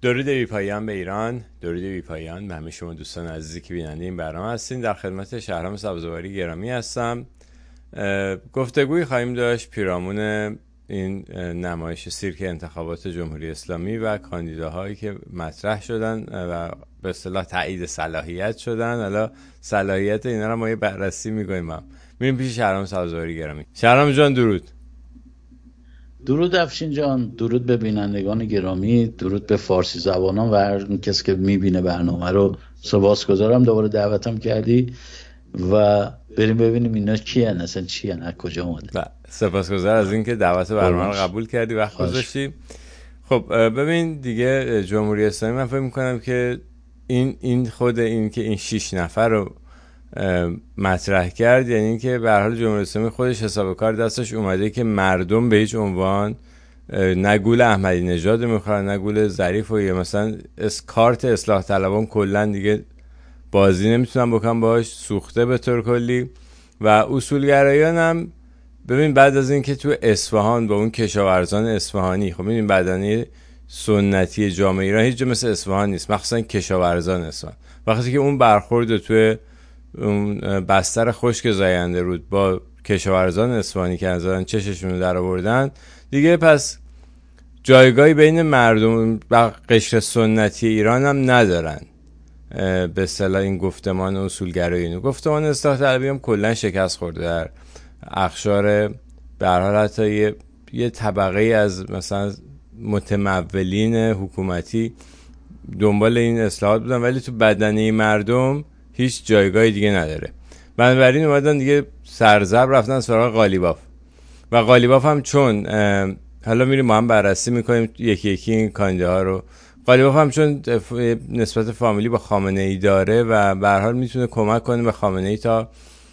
درود بی پایان به ایران، درود بی پایان به همه شما دوستان عزیزی که بیننده این برنامه هستین. در خدمت شهرام سبزواری گرامی هستم. گفتگوی خواهیم داشت پیرامون این نمایش سیرک انتخابات جمهوری اسلامی و کاندیداهایی که مطرح شدن و به اصطلاح تایید صلاحیت شدن. حالا صلاحیت اینا رو ما یه بررسی می‌کنیم. میریم پیش شهرام سبزواری گرامی. شهرام جان درود. درود افشین جان، درود به بینندگان گرامی، درود به فارسی زبانان و هر کسی که میبینه برنامه رو. سپاسگزارم دوباره دعوتم کردی و بریم ببینیم اینا کیان، اصلا چیان، از کجا اومده. سپاسگزار از اینکه دعوت برنامه رو قبول کردی، وقت گذاشتی. خب ببین دیگه جمهوری اسلامی من فکر میکنم که این خود این که این 6 نفر رو مطرح کرد، یعنی اینکه به هر حال جمهوری اسلامی خودش حساب کار دستش اومده که مردم به هیچ عنوان نه گول احمدی نژاد میخورن نه گول ظریف و یا مثلا کارت اصلاح طلبان کلا دیگه بازی نمیتونن بکنن باهاش، سوخته به طور کلی. و اصولگرایان هم ببین بعد از اینکه تو اصفهان با اون کشاورزان اصفهانی، خب ببین بدنه سنتی جامعه ایران هیچ جا مثل اصفهان نیست، مخصوصا کشاورزان اصفهان. وقتی که اون برخورد تو اون بستر خشک زاینده رود با کشاورزان اصفهانی که از چششون رو در آوردن دیگه، پس جایگاهی بین مردم و قشر سنتی ایران هم ندارن. به اصطلاح این گفتمان اصولگرایی، گفتمان اصلاح طلبی هم کلا شکست خورده در اقشار به هر حال حتی یه طبقه از مثلا متمولین حکومتی دنبال این اصلاحات بودن، ولی تو بدنه مردم هیچ جایگاهی دیگه نداره. بنابراین اومدن دیگه سرزب رفتن سراغ قالیباف. و قالیباف هم چون حالا میریم ما هم بررسی میکنیم یکی یکی این کاندیداها رو. قالیباف هم چون نسبت فامیلی با خامنه ای داره و به هر حال میتونه کمک کنه به خامنه ای تا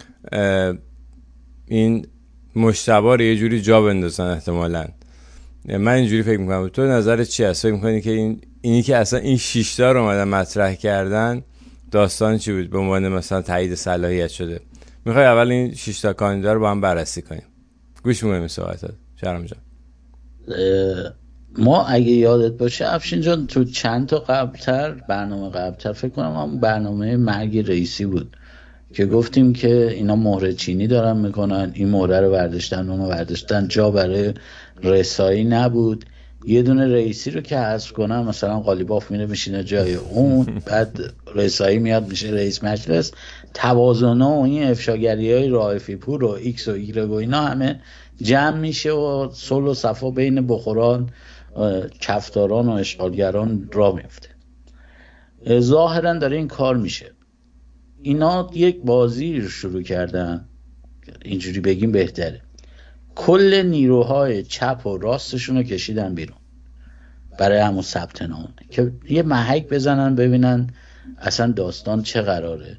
این مجتبی رو یه جوری جا بندازن احتمالاً. من اینجوری فکر میکنم. تو نظرت چی هست؟ فکر میکنی که اینی که اصلا این 6 تا رو اومدن مطرح کردن داستان چی بود؟ به عنوان مثلا تایید صلاحیت شده. میخوای اول این 6 تا کاندیدا رو با هم بررسی کنیم. گوش میکنیم صحبتات شهرام جان. ما اگه یادت باشه افشین جان تو چند تا برنامه قبلتر فکر کنم هم برنامه مرگ رئیسی بود که گفتیم که اینا مهره چینی دارن میکنن، این مهره رو برداشتن اونو برداشتن، جا برای رسایی نبود. یه دونه رئیسی رو که حذف کنن مثلا قالیباف میره میشینه جای اون، بعد رسایی میاد میشه رئیس مجلس. توازن و این افشاگری های رائفی پور و ایکس و ایگرگ و اینا همه جمع میشه و صلح و صفا بین بخوران، کفتاران و اشغالگران را میفته. ظاهرا داره این کار میشه. اینا یک بازی رو شروع کردن، اینجوری بگیم بهتره، کل نیروهای چپ و راستشون رو کشیدن بیرون برای همون ثبت نام که یه محک بزنن ببینن اصلا داستان چه قراره،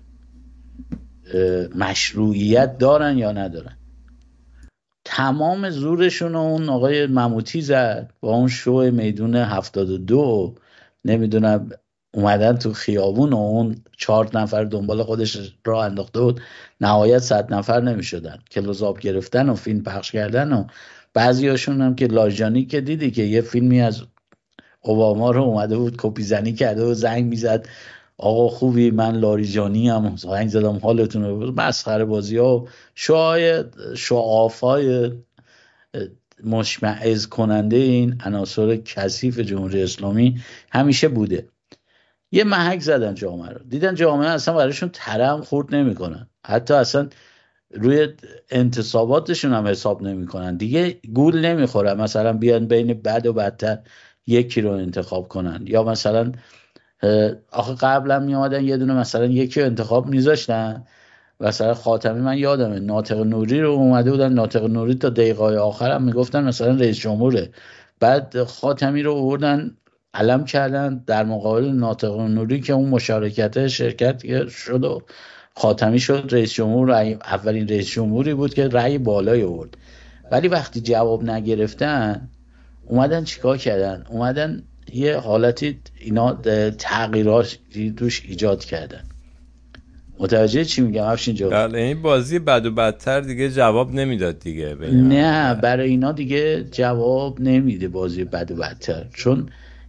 مشروعیت دارن یا ندارن. تمام زورشون اون آقای مموتی زد با اون شو میدون 72، نمیدونم اومدن تو خیابون و اون 4 نفر دنبال خودش راه انداخته بود، نهایت 100 نفر نمیشدن. کلوزآب گرفتن و فیلم پخش کردن و بعضی هاشون هم که لاجانی که دیدی که یه فیلمی از اوباما رو اومده بود کپی زنی کرده و زنگ میزد آقا خوبی، من لاریجانی هم زنگ زدم حالتون رو، مسخره بازی ها و شعافای مشمئز کننده این عناصر کثیف جمهوری اسلامی همیشه بوده. یه محک زدن جامعه رو، دیدن جامعه اصلا برایشون ترم خورد نمی کنن، حتی اصلا روی انتصاباتشون هم حساب نمی کنن، دیگه گول نمی خورن مثلا بیان بین بد و بدتر یکی رو انتخاب کنن. یا مثلا آخه قبلا می آمدن یه دونه مثلا یکی رو انتخاب میذاشتن، مثلا خاتمی من یادمه ناطق نوری رو اومده بودن، ناطق نوری تا دقیقه آخر هم میگفتن مثلا رئیس جمهوره، بعد خاتمی رو آوردن علم کردن در مقابل ناطق نوری که اون مشارکت شرکت شد و خاتمی شد رئیس جمهور. اولین رئیس جمهوری بود که رأی بالایی آورد. ولی وقتی جواب نگرفتن اومدن چیکار کردن؟ اومدن یه حالتی اینا تغییراتی توش ایجاد کردن. متوجه چی میگم افشین جان؟ این بازی بد و بدتر دیگه جواب نمیداد دیگه. نه برای اینا دیگه جواب نمیده بازی بد و بدتر، چون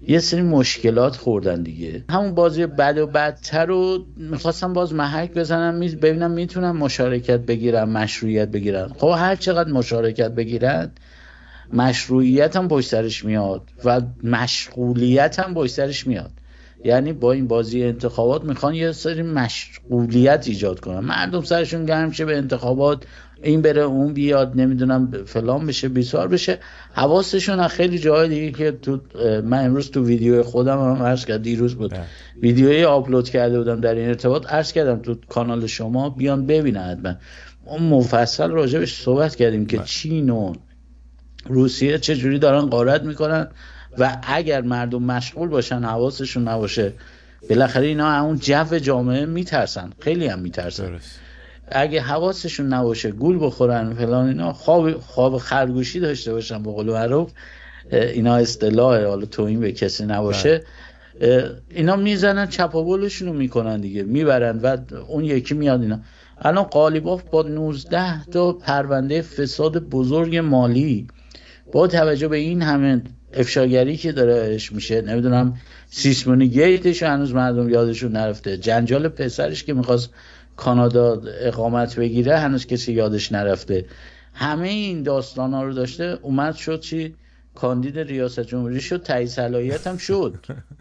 یه سری مشکلات خوردن دیگه. همون بازی بد و بدتر رو میخواستم باز محک بزنم ببینم میتونم مشارکت بگیرم، مشروعیت بگیرم. خب هر چقدر مشارکت بگیرن مشروعیت هم پشت سرش میاد و مشغولیت هم پشت سرش میاد. یعنی با این بازی انتخابات میخوان یه سری مشغولیت ایجاد کنن، مردم سرشون گرم شه به انتخابات، این بره اون بیاد، نمیدونم فلان بشه بیسار بشه. حواسشون از خیلی جای دیگه که من امروز تو ویدیو خودم هم عرض کردم، دیروز بود ویدیویی آپلود کرده بودم در این ارتباط، عرض کردم تو کانال شما بیان ببینن حتما. ما مفصل راجبش صحبت کردیم که چین و روسیه چجوری دارن غارت میکنن و اگر مردم مشغول باشن حواسشون نباشه بالاخره اینا اون جو جامعه میترسن، خیلی هم میترسن. اگه حواسشون نباشه گول بخورن فلان اینا، خواب خرگوشی داشته باشن به قول معروف، اینا اصطلاحه، حالا توهین به کسی نباشه، اینا میزنن چپاولشون رو میکنن دیگه، میبرن و اون یکی میاد. اینا الان قالیباف با 19 تا پرونده فساد بزرگ مالی، با توجه به این همه افشاگری که دارهش میشه، نمیدونم سیسمونی گیتش هنوز مردم یادشون نرفته، جنجال پسرش که میخواست کانادا اقامت بگیره هنوز کسی یادش نرفته، همه این داستان ها رو داشته، اومد شد چی؟ کاندید ریاست جمهوری شد، تایید صلاحیت هم شد.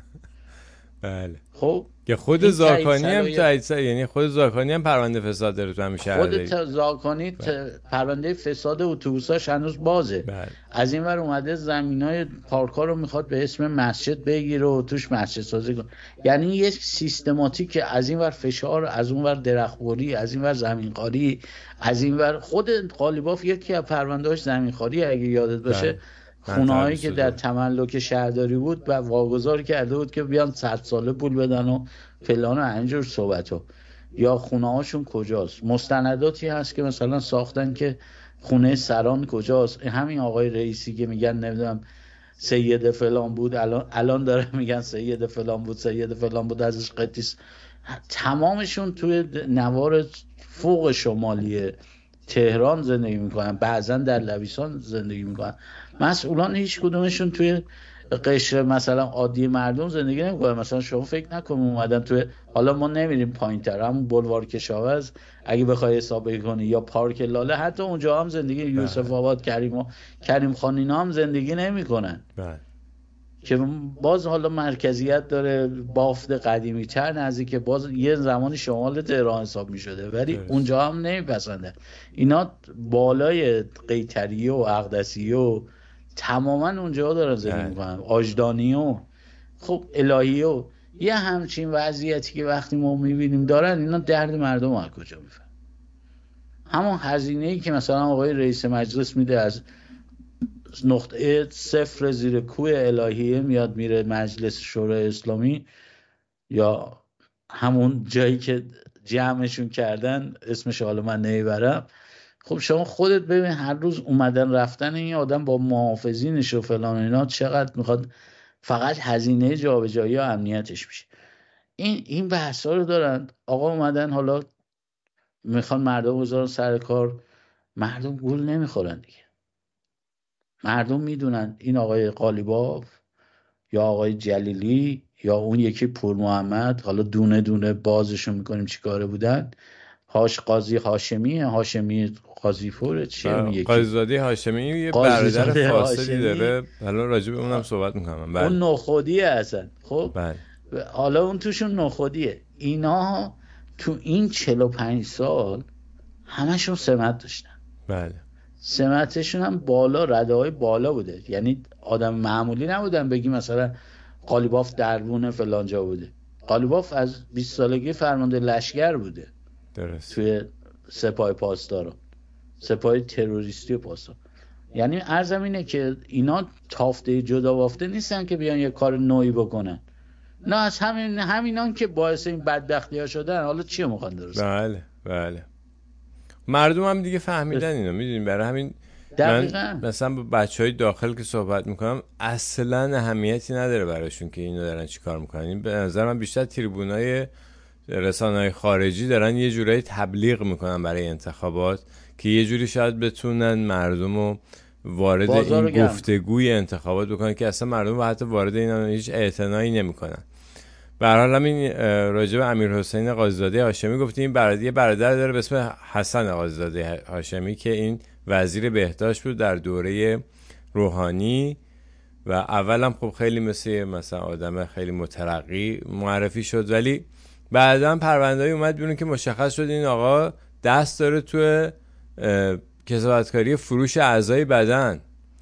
بله. خب که خود زاکانی هم یعنی خود زاکانی هم پرونده فساد داره تو همین شهر. خود زاکانی پرونده فساد اتوبوساش هنوز بازه. از این ور اومده زمینای پارکا رو میخواد به اسم مسجد بگیره و توش مسجد سازی کنه. یعنی یه سیستماتیک که از این ور فشار، از اون ور درختخوری، از این ور زمینخواری، از این ور خود قالیباف یکی از پروندهاش زمینخواری اگه یادت باشه، خونه‌هایی که در تملک شهرداری بود و واگذار کرده بود که بیان 100 ساله پول بدن و فلان و اینجور صحبتو. یا خونه‌هاشون کجاست؟ مستنداتی هست که مثلا ساختن که خونه سران کجاست، همین آقای رئیسی که میگن نمیدونم سید فلان بود، الان داره میگن سید فلان بود، سید فلان بود، ازش قطیس، تمامشون توی نوار فوق شمالی تهران زندگی میکنن، بعضا در لویسان زندگی میکنن. مسئولان هیچ کدومشون توی قشر مثلا عادی مردم زندگی نمیکنن. مثلا شما فکر نکن اومدن توی، حالا ما نمیریم پایین‌تر، همون بلوار کشاورز اگه بخوای حساب کنی، یا پارک لاله، حتی اونجا هم زندگی، یوسف آباد، کریم خان اینا هم زندگی نمیکنن که باز حالا مرکزیت داره، بافت قدیمی تر نزدیک، باز یه زمانی شمال تهران حساب می شده، ولی اونجا هم نمیپسنده. اینا بالای قیطریه و اقدسیه و تماما اونجا دارن زندگی میکنن، آجدانی و خب الهیه و یه همچین وضعیتی که وقتی ما میبینیم دارن، اینا درد مردم از کجا میفهمن؟ همون هزینه‌ای که مثلا آقای رئیس مجلس میده از نقطه صفر زیر کوه الهیه میاد میره مجلس شورای اسلامی، یا همون جایی که جمعشون کردن اسمش حالا من نمیبرم. خب شما خودت ببین هر روز اومدن رفتن این آدم با محافظینش و فلان اینا چقدر میخواد، فقط هزینه جابجایی و امنیتش میشه. این بحثا رو دارن. آقا اومدن حالا میخوان مردم بذارن سر کار، مردم گول نمیخورن دیگه. مردم میدونن این آقای قالیباف یا آقای جلیلی یا اون یکی پور محمد، حالا دونه دونه بازشون میکنیم چی کاره بودن، قاضی هاشمی قاضی فور چیه اون یکی، قاضیزاده هاشمی یه برادر فاسدی داره، حالا راجع به اونم صحبت میکنم. اون نخودیه اصلا. خب حالا اون توشون نخودیه. اینا تو این 45 سال همشون سمت داشتن. بله. سمتشون هم بالا، رده های بالا بوده، یعنی آدم معمولی نبودن بگی مثلا قالیباف دربون فلانجا بوده. قالیباف از 20 سالگی فرمانده لشکر بوده. درست. توی سپاه پاسداران، سپاه تروریستی پاسدار. یعنی عرضم اینه که اینا تافته جدا بافته نیستن که بیان یه کار نوعی بکنن، نه از همینان که باعث این بدبختی ها شدن. حالا چی میخوان درست؟ بله مردم هم دیگه فهمیدن اینو، میدونیم. برای همین من مثلا با بچهای داخل که صحبت میکنم اصلا اهمیتی نداره براشون که اینو دارن چی کار میکنن. این به نظر من بیشتر تریبونای رسانه‌های خارجی دارن یه جورایی تبلیغ میکنن برای انتخابات که یه جوری شاید بتونن مردم رو وارد این گفتگوی انتخابات بکنن که اصلا مردم حتی وارد اینا هیچ اعتنایی نمیکنن. به هر حال همین راجع به امیرحسین قاضی‌زاده هاشمی گفتیم، یه برادر داره به اسم حسن قاضی‌زاده هاشمی که این وزیر بهداشت بود در دوره روحانی و اولم خب خیلی مثلا آدم خیلی مترقی معرفی شد، ولی بعداً پرونده‌ای اومد بیرون که مشخص شد این آقا دست داره تو کسافتکاری فروش اعضای بدن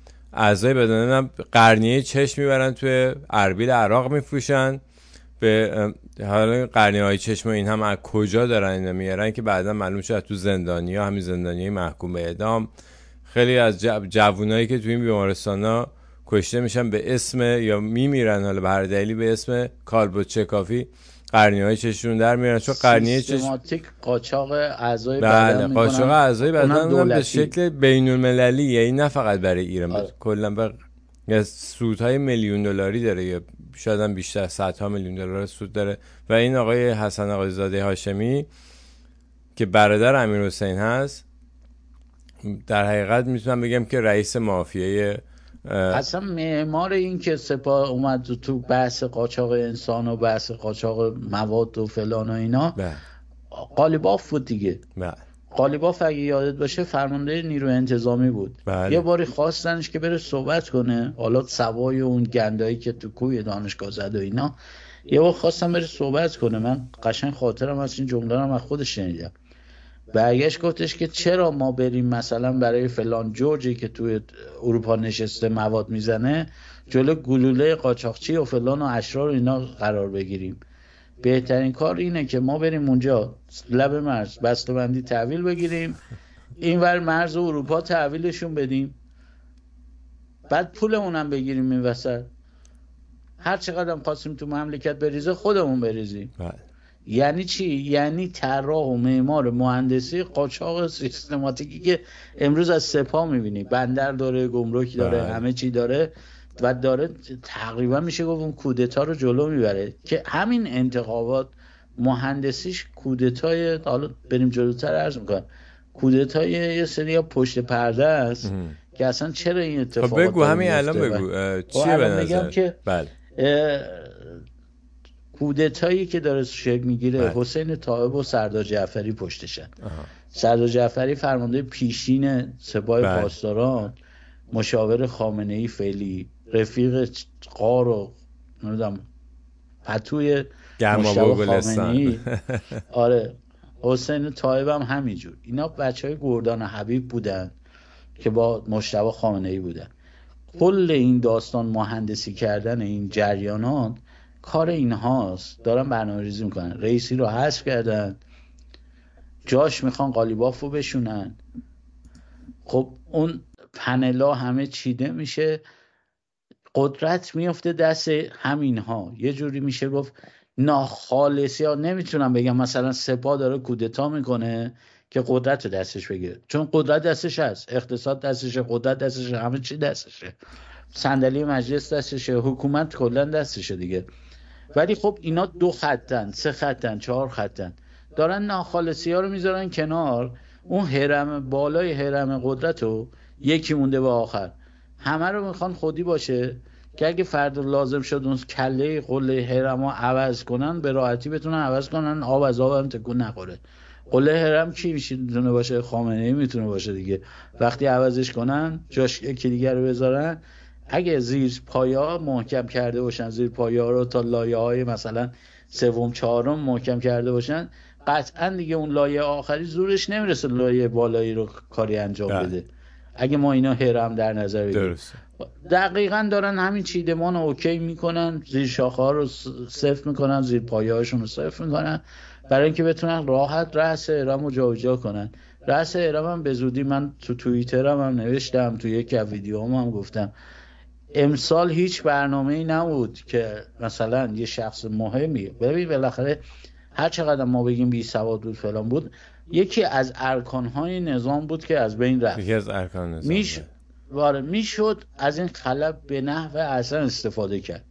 هم قرنیه چشم میبرن تو اربیل عراق میفروشن. به حالا قرنیه‌های چشم این هم از کجا دارن اینا میارن که بعدا معلوم شد تو زندانیا، همین زندانیای محکوم به اعدام، خیلی از جوونایی که تو این بیمارستانا کشته میشن به اسم یا میمیرن حالا به هر دلیلی به اسم کالبد کافی قرنیه‌های چشمشون در میارن، چون قرنیه چشم سیستماتیک قاچاق اعضای بدن میکنن. قاچاق اعضای بدن به شکل بین‌المللی، یعنی نه فقط برای ایران، کلا یا سودهای میلیون دلاری داره یا شاید هم بیشتر، صدها میلیون دلار سود داره. و این آقای حسن قاضی‌زاده هاشمی که برادر امیرحسین هست، در حقیقت میتونم بگم که رئیس مافیای اصلا معمار این که سپاه اومد تو بحث قاچاق انسان و بحث قاچاق مواد و فلان و اینا، قالیباف بود دیگه. قالیباف اگه یادت باشه فرمانده نیروی انتظامی بود. یه باری خواستنش که بره صحبت کنه، حالا سوای اون گندایی که تو کوی دانشگاه زد و اینا، یه بار خواستم بره صحبت کنه. من قشنگ خاطرم از این جمله رو از خودش شنیدم. برگشت گفتش که چرا ما بریم مثلا برای فلان جورجی که توی اروپا نشسته مواد میزنه جلو گلوله قاچاقچی و فلان و اشرار اینا قرار بگیریم. بهترین کار اینه که ما بریم اونجا لب مرز بسته‌بندی تحویل بگیریم، اینور مرز اروپا تحویلشون بدیم، بعد پولمون بگیریم این وسط، هر چقدر هم خواستیم تو مملکت بریزه خودمون بریزیم. یعنی چی؟ یعنی طراح و معمار مهندسی قاچاق سیستماتیکی که امروز از سپاه میبینی، بندر داره، گمرک داره، همه چی داره و داره تقریبا میشه گفت اون کودتا رو جلو میبره. که همین انتخابات مهندسیش کودتای، حالا بریم جلوتر عرض میکنم، کودتای یه سری پشت پرده است که اصلا چرا این اتفاقات بگو همین الان بگو چیه به نظر؟ بله کودتایی که داره شکل میگیره حسین طایب و سردار جعفری پشتشن. سردار جعفری فرمانده پیشین سپاه پاسداران، مشاور خامنه‌ای فعلی، رفیق قار و نمیدونم پتوی مشتبه خامنه‌ای. آره حسین طایب هم همینجور. اینا بچهای گردان حبیب بودن که با مشتبه خامنه‌ای بودن. کل این داستان مهندسی کردن این جریانات کار اینهاست، دارن برنامه‌ریزی میکنن. رئیسی رو حذف کردن، جاش میخوان قالیبافو بشونن. خب اون پنلا همه چیده میشه، قدرت میفته دست همینها. یه جوری میشه گفت ناخالصی ها. نمیتونم بگم مثلا سپاه داره کودتا میکنه که قدرت رو دستش بگیره، چون قدرت دستش هست، اقتصاد دستشه، قدرت دستشه، همه چی دستشه، صندلی مجلس دستشه، حکومت کلا دستشه دیگه. ولی خب اینا 2 خطن، 3 خطن، 4 خطن، دارن ناخالصی ها رو میذارن کنار. اون هرم بالای هرم قدرت رو یکی مونده به آخر، همه رو میخوان خودی باشه که اگه فردا لازم شد اون کله قله هرم رو عوض کنن به راحتی بتونن عوض کنن، آب از آب هم تکون نخوره. قله هرم کی میتونه باشه؟ خامنه‌ای میتونه باشه دیگه. وقتی عوضش کنن جاش یکی دیگر رو بذارن، اگه زیر پایا محکم کرده باشن، زیر پایا رو تا لایه های مثلا 3م 4م محکم کرده باشن، قطعا دیگه اون لایه آخری زورش نمیرسه لایه بالایی رو کاری انجام بده. اگه ما اینا هرم در نظر بگیریم، دقیقاً دارن همین چیدمان رو اوکی میکنن، زیر شاخه ها رو صفر میکنن، زیر پایه هاشون رو صفر میکنن، برای اینکه بتونن راحت رأس هرم رو جابجا کنن. رأس هرم هم به زودی، من تو توییترم هم نوشتم، تو یک ویدیوام هم گفتم، امسال هیچ برنامه‌ای نبود که مثلا یه شخص مهمی، ببین بالاخره هر چقدر ما بگیم بی سواد بود فلان بود، یکی از ارکان‌های نظام بود که از بین رفت. یکی از ارکان نظام میشد از این خلأ به نحو احسن استفاده کرد.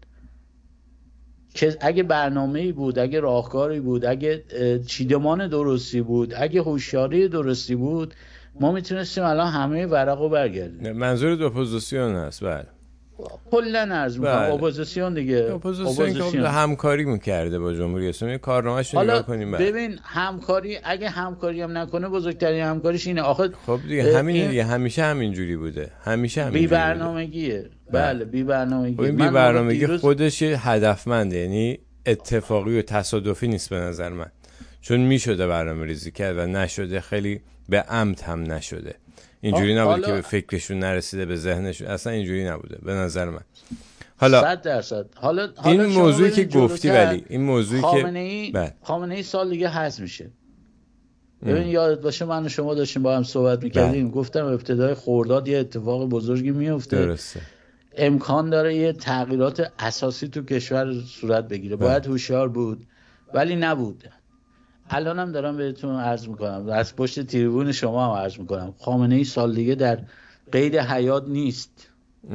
که اگه برنامه‌ای بود، اگه راهکاری بود، اگه چیدمان درستی بود، اگه هوشیاری درستی بود، ما میتونستیم الان همه ورقو برگردیم. منظور اپوزیسیون هست. بله کلا عرض میکنم اپوزیسیون دیگه، اپوزیسیون که همکاری میکرده با جمهوری اسلامی، کارنامه‌اش رو نگاه کنیم. ببین همکاری، اگه همکاری هم نکنه بزرگترین همکاریش اینه. آخه خب دیگه همین دیگه، همیشه همینجوری بوده، همیشه همینجوری بی برنامگیه. بله بی برنامگی. این بی برنامگی خودش هدفمنده، یعنی اتفاقی و تصادفی نیست به نظر من، چون میشده برنامه‌ریزی کرد و نشده، خیلی به عمد هم نشده. اینجوری نبوده که به فکرشون نرسیده، به ذهنشون، اصلا اینجوری نبوده به نظر من. حالا 100%. حالا این موضوعی که گفتی، ولی این موضوعی خامنه ای سال دیگه حذف میشه. ببین یادت باشه من و شما داشتیم با هم صحبت میکردیم، گفتم ابتدای خرداد یه اتفاق بزرگی میفته. درسته. امکان داره یه تغییرات اساسی تو کشور صورت بگیره. باید هوشیار بود ولی نبود. الانم دارم بهتون عرض میکنم، از پشت تریبون شما هم عرض میکنم، خامنه ای سال دیگه در قید حیات نیست.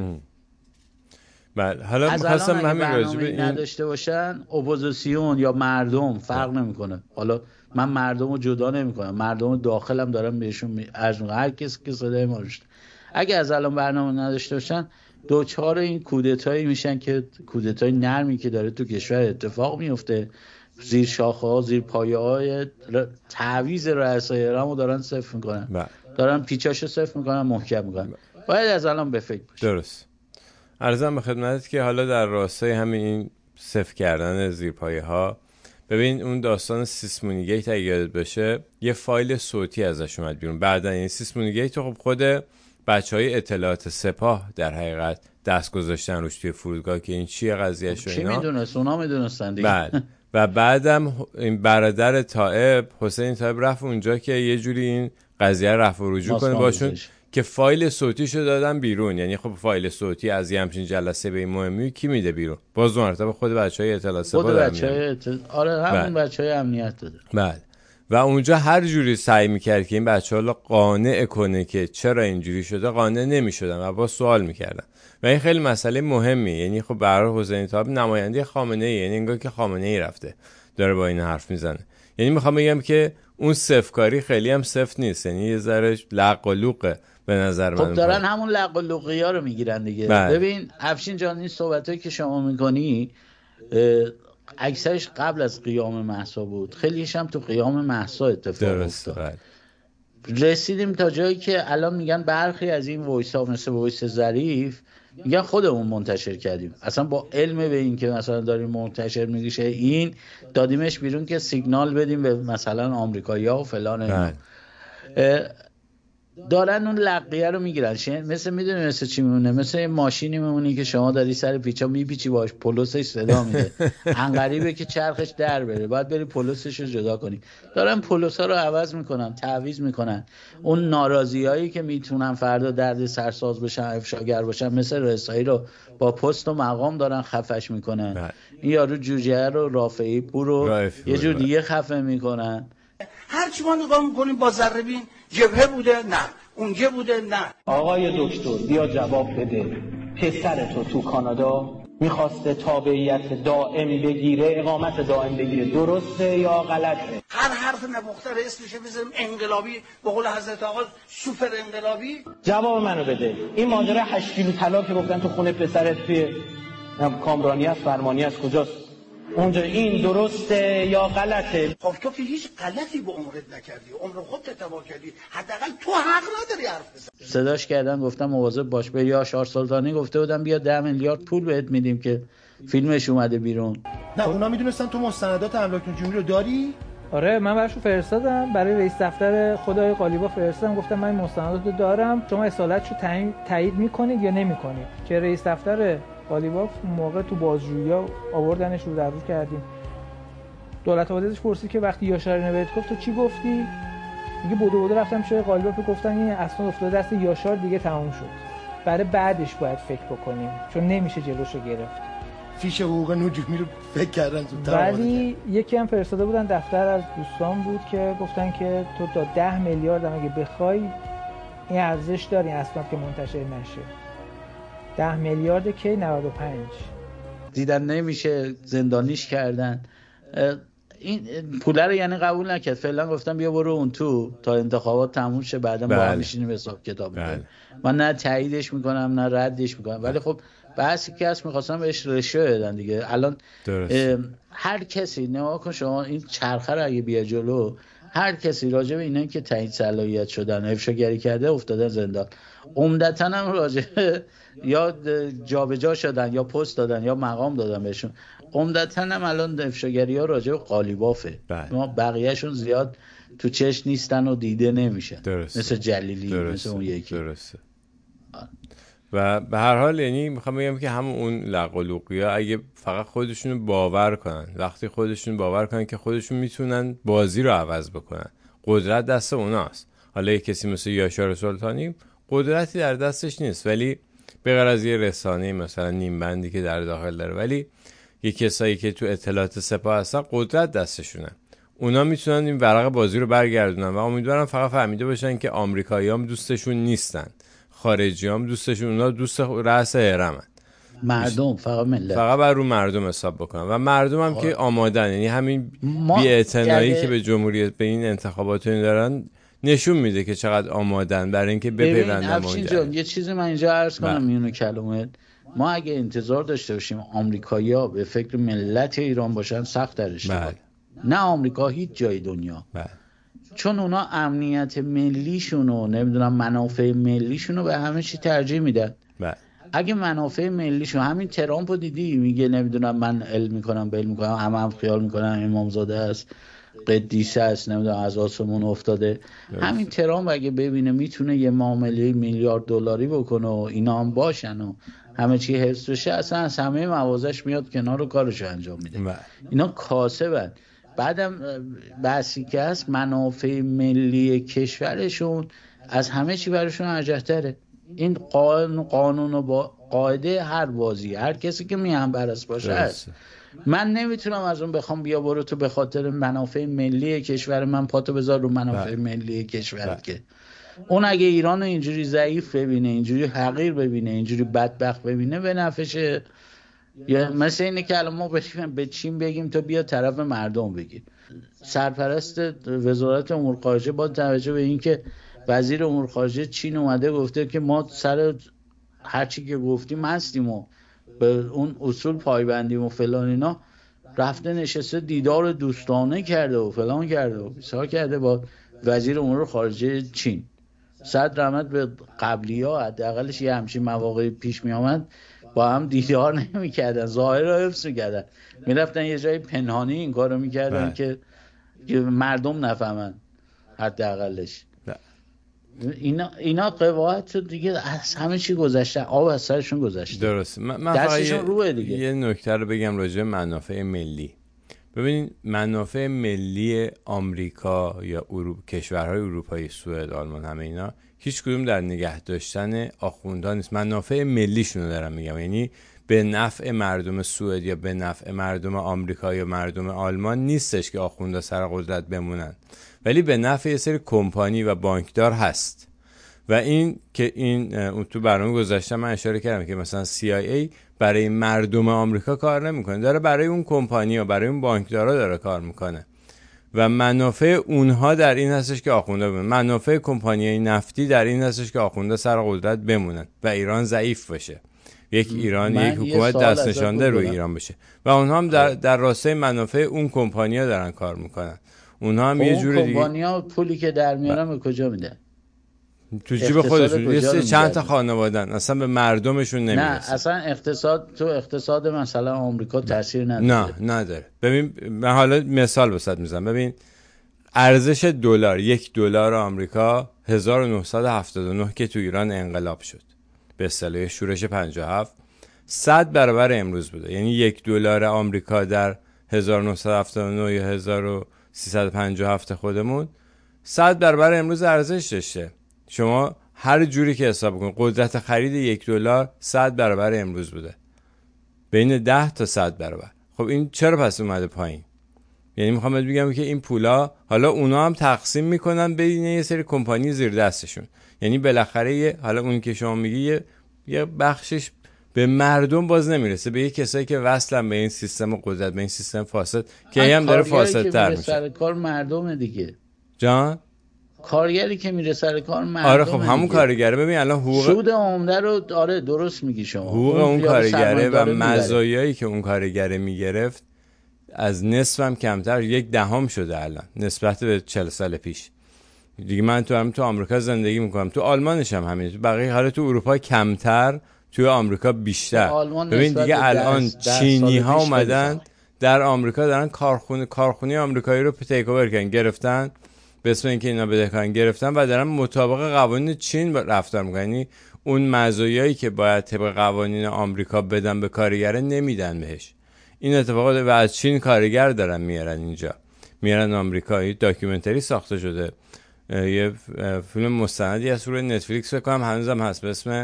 بله حالا می‌خواستم همین راجبه این نداشته باشن، اپوزیسیون یا مردم فرق نمیکنه. حالا من مردم رو جدا نمیکنم، مردم داخلم دارم بهشون عرض میکنم، هر کسی که صدای ما روش، اگه از الان برنامه نداشته باشن دوچار این کودتایی میشن که کودتای نرمی که داره تو کشور اتفاق میفته، زیر شاخه ها، زیر پایه های تعویض رؤسای ارامو دارن صفر میکنن، دارن پیچاشو صفر میکنن، محکم میکنن. باید از الان به فکر باشن. درست. عرضم به خدمتت که حالا در راستای همین این صفر کردن زیرپایه ها، ببین اون داستان سیسمونیگیت اگه یادت باشه، یه فایل صوتی ازش اومد بیرون بعدن. این سیسمونیگیت خب خود بچهای اطلاعات سپاه در حقیقت دست گذاشتن روش توی فرودگاه که این چیه قضیهش و اینا. چی میدونست؟ اونا میدونستن دیگه. بله. و بعدم این برادر طائب، حسین طائب، رفت اونجا که یه جوری این قضیه رفع و رجوع کنه باشون که فایل صوتیشو دادن بیرون. یعنی خب فایل صوتی از یه همچین جلسه به این مهمی کی میده بیرون؟ باز دو مرتبه خود بچهای اطلاعات سپاه، خود آره همون بچهای امنیت داده. بله. و اونجا هر جوری سعی میکرد که این بچه‌ها قانع کنه که چرا اینجوری شده، قانع نمیشدن و با سوال میکردن. و این خیلی مسئله مهمیه. یعنی خب برای حسین طائب نماینده خامنه ای، یعنی انگار که خامنه ای رفته داره با این حرف میزنه. یعنی میخوام بگم که اون صفکاری خیلی هم صفت نیست، یعنی یه ذره لق و لوقه به نظر من. خب دارن همون لق و لوقیا رو میگیرن دیگه. ببین افشین جان، این صحبتایی که شما میکنی اکثرش قبل از قیام مهسا بود، خیلیش هم تو قیام مهسا اتفاق افتاد. رسیدیم تا جایی که الان میگن برخی از این وایس ها مثل وایس ظریف میگن خودمون منتشر کردیم، اصلا با علم به این که مثلا داریم منتشر میگیشه این دادیمش بیرون که سیگنال بدیم به مثلا آمریکایی‌ها و فلان. دارن اون لقیه رو میگیرن. مثل میدونی مثل چی میمونه؟ مثل این ماشینی میمونی که شما داری سر پیچا میپیچی باش، پلوسش صدا میده، انقریبه که چرخش در بره، باید بری پلوسش رو جدا کنی. دارن پلوسا رو عوض میکنن، تعویض میکنن. اون ناراضیایی که میتونن فردا درد سرساز بشن، افشاگر باشن، مثل رسایی رو با پست و مقام دارن خفش میکنن. این یارو جوجه رو، رافعی پور رو یه جور دیگه خفه میکنن. هر چی ما نگاه میکنیم با ذره‌بین، جبهه بوده نه، اونجا بوده نه. آقای دکتر بیا جواب بده، پسر تو کانادا میخواسته تابعیت دائم بگیره، اقامت دائم بگیره، درسته یا غلطه؟ هر حرف نپخته اسمش بذاریم انقلابی، به قول حضرت آقا سوپر انقلابی. جواب منو بده. این ماجرا 8 کیلو طلا که گفتن تو خونه پسرت توی کامرانی است، فرمانی است، کجاست؟ اونجا این درسته یا غلطه؟ خب تو که هیچ غلطی به عمرت نکردی، عمر خودت تباه کردی، حداقل تو حق نداری حرف بزنی. صداش کردن، گفتم مواظب باش. به یاشار سلطانی گفته بودم بیا 10 میلیارد پول بهت میدیم که فیلمش اومده بیرون. نه اونا میدونستن تو مستندات املاک جمهوری رو داری؟ آره من براشون فرستادم، برای رئیس دفتر خدای قالیباف فرستادم، گفتم من مستندات رو دارم، شما اصالتشو تایید میکنید یا نمیکنید؟ که رئیس دفتر قالیباف موقع تو بازجویی‌ها آوردنش رو در رو کردیم. دولت آبادش پرسید که وقتی یاشار نوید گفت تو چی گفتی؟ میگه بودو رفتم پیش قالیباف گفتن این اصلا افتاده دست یاشار دیگه تموم شد. برای بعدش باید فکر بکنیم چون نمیشه جلوشو گرفت. فیش حقوق نجومی رو فکر کردن زودتر. ولی یکی هم فرستاده بودن دفتر از دوستان بود که گفتن که تو تا 10 میلیارد هم اگه بخوای این ارزش داره این اسناد که منتشر نشه. 10 میلیارد کی 95 دیدن نمیشه، زندانیش کردن. این پوله رو یعنی قبول نکرد، فعلا گفتم بیا برو اون تو تا انتخابات تموم شه، بعدا با هم میشینیم حساب کتاب میکنیم. من نه تاییدش میکنم نه ردش میکنم، ولی خب بحثی که هست میخواستم بهش رشوه بدن دیگه. الان هر کسی نگاه کن شما این چرخه رو اگه بیا جلو، هر کسی راجع به اینا که تایید صلاحیت شدن افشاگری کرده افتادن زندان. عمدتاً هم راجع یا جابجا شدن یا پست دادن یا مقام دادن بهشون. عمدتاً هم الان افشاگری ها راجع به قالیبافه، ما بقیهشون زیاد تو چش نیستن و دیده نمیشن. مثل جلیلی، مثل اون یکی. درسته. و به هر حال یعنی میخوام بگم که همون اون لقلوقیا اگه فقط خودشونو باور کنن، وقتی خودشون باور کنن که خودشون میتونن بازی رو عوض بکنن، قدرت دست اوناست. حالا یه کسی مثل یاشار سلطانی قدرتی در دستش نیست، ولی به غیر از یه رسانه مثلا نیم بندی که در داخل داره، ولی یه کسایی که تو اطلاعات سپاه هستن قدرت دستشونه، اونا میتونن این ورق بازی رو برگردونن. و امیدوارم فقط فهمیده باشن که آمریکایی‌ها دوستشون نیستن، خارجی‌ها دوستشون، اونا دوست رأس هرمن، مردم فقط ملت، فقط بر رو مردم حساب بکنن. و مردم هم که آمادن، یعنی همین بی‌اعتنایی که به جمهوری به این انتخابات دارن نشون میده که چقدر آمادن برای اینکه بپیوندن به اونجا. یه چیزی من اینجا عرض کنم میونه کلمه، ما اگه انتظار داشته باشیم آمریکایی‌ها به فکر ملت ایران باشن سخت در اشتباه. نه آمریکا هیچ جای دنیا، چون اونا امنیت ملیشونو نمیدونم منافع ملیشونو به همه چی ترجیح میدن. اگه منافع ملیشون، همین ترامپو دیدی میگه نمیدونم من علم میکنم بل میکنم، هم خیال میکنم امامزاده است، قدیسه است، نمیدونم از آسمون افتاده. همین ترامپ اگه ببینه میتونه یه معامله میلیارد دلاری بکنه و اینا هم باشن و همه چی حفظ بشه، اصلا از همه موازش میاد کنار و کارشو انجام میده. اینا کاسبن. بعدم بحثی که هست منافع ملی کشورشون از همه چی براشون ارجح‌تره. این قانون و قاعده هر بازی، هر کسی که میهم برس باشه هست. من نمیتونم از اون بخوام بیا برو تو به خاطر منافع ملی کشور من پاتو بذار رو منافع ملی کشورت. که اون اگه ایران اینجوری ضعیف ببینه، اینجوری حقیر ببینه، اینجوری بدبخت ببینه، به نفعشه. یا مثل اینه که الان ما به چین بگیم تو بیا طرف مردم بگیر. سرپرست وزارت امور خارجه با توجه به اینکه وزیر امور خارجه چین اومده گفته که ما سر هر چی که گفتیم هستیم و به اون اصول پایبندیم و فلان اینا، رفته نشسته دیدار دوستانه کرده و فلان کرده و بسیار کرده با وزیر امور خارجه چین. صد رحمت به قبلی‌ها، حداقلش یه همچین مواقعی پیش می آمد با هم دیدار نمی کردن، ظاهر را حفظ می کردن، می رفتن یه جای پنهانی این کار رو می کردن که مردم نفهمن حداقلش. اینا قواعد دیگه از همه چی گذشته، آب از سرشون گذشته. درست. من دستشون روه دیگه. یه نکته رو بگم راجع به منافع ملی. ببینید منافع ملی آمریکا یا کشورهای اروپایی، سوئد، آلمان، همه اینا هیچ کدوم در نگه داشتن آخوندها نیست. منافع ملیشونو دارم میگم، یعنی به نفع مردم سوئد یا به نفع مردم آمریکا یا مردم آلمان نیستش که آخوندها سر قدرت بمونن، ولی به نفع یه سری کمپانی و بانکدار هست. و این که این تو برنامه گذاشتم من اشاره کردم که مثلا CIA برای مردم آمریکا کار نمیکنه، داره برای اون کمپانی‌ها، برای اون بانکدارا داره کار میکنه و منافع اونها در این هستش که آخونده بمونن. منافع کمپانی‌های نفتی در این هستش که آخونده سر قدرت بمونن و ایران ضعیف بشه، یک ایران، یک حکومت دست نشانده روی ایران بشه. و اونها هم در راستای منافع اون کمپانی‌ها دارن کار میکنن. اونها هم یه جور دیگه کمپانی‌ها پولی که در میارن به کجا میدن؟ تو جیب خودشون. یه چند تا خانوادن، اصلا به مردمشون نمیرسه. نه اصلا اقتصاد مثلا آمریکا تاثیر نداره. نه نداره. ببین من حالا مثال واسط میزنم. ببین ارزش دلار، $1 آمریکا 1979 که تو ایران انقلاب شد به اصطلاح شورش 57 100 برابر امروز بوده. یعنی $1 آمریکا در 1979 یا 1357 خودمون 100 برابر امروز ارزش داشته. شما هر جوری که حساب کنید قدرت خرید $1 100 برابر امروز بوده، بین 10 تا 100 برابر. خب این چرا پس اومده پایین؟ یعنی میخوام بگم که این پولا حالا اونا هم تقسیم میکنن بین یه سری کمپانی زیر دستشون. یعنی بالاخره حالا اون که شما میگی یه بخشش به مردم باز نمیرسه، به یک کسایی که وصلن به این سیستم قدرت، به این سیستم فاسد که هم داره فاسدتر میشه. سر کار مردمه دیگه جان کارگری که میره سر کار مردمه. آره خب همون کارگره. ببین الان حقوق سود عمده رو آره درست میگی شما، حقوق اون کارگره و مزایایی که اون کارگره میگرفت از نصف هم کمتر، 1/10 شده الان نسبت به 40 سال پیش دیگه. من تو آمریکا زندگی میکنم، تو آلمانش هم همین، بقیه حالا تو اروپا کمتر، توی آمریکا بیشتر. ببین دیگه الان چینی ها اومدن در آمریکا دارن کارخونه آمریکایی رو تیک اوور کردن، گرفتن به اسم اینکه اینا بدهکارن گرفتن و دارن مطابق قوانین چین رفتار میکنن. یعنی اون مزایایی که باید طبق قوانین آمریکا بدن به کارگر نمیدن بهش. این اتفاقات و از چین کارگر دارن میارن اینجا، میارن آمریکایی. داکیومنتری ساخته شده، یه فیلم مستندی از روی نتفلیکس فکر کنم هنوزم هست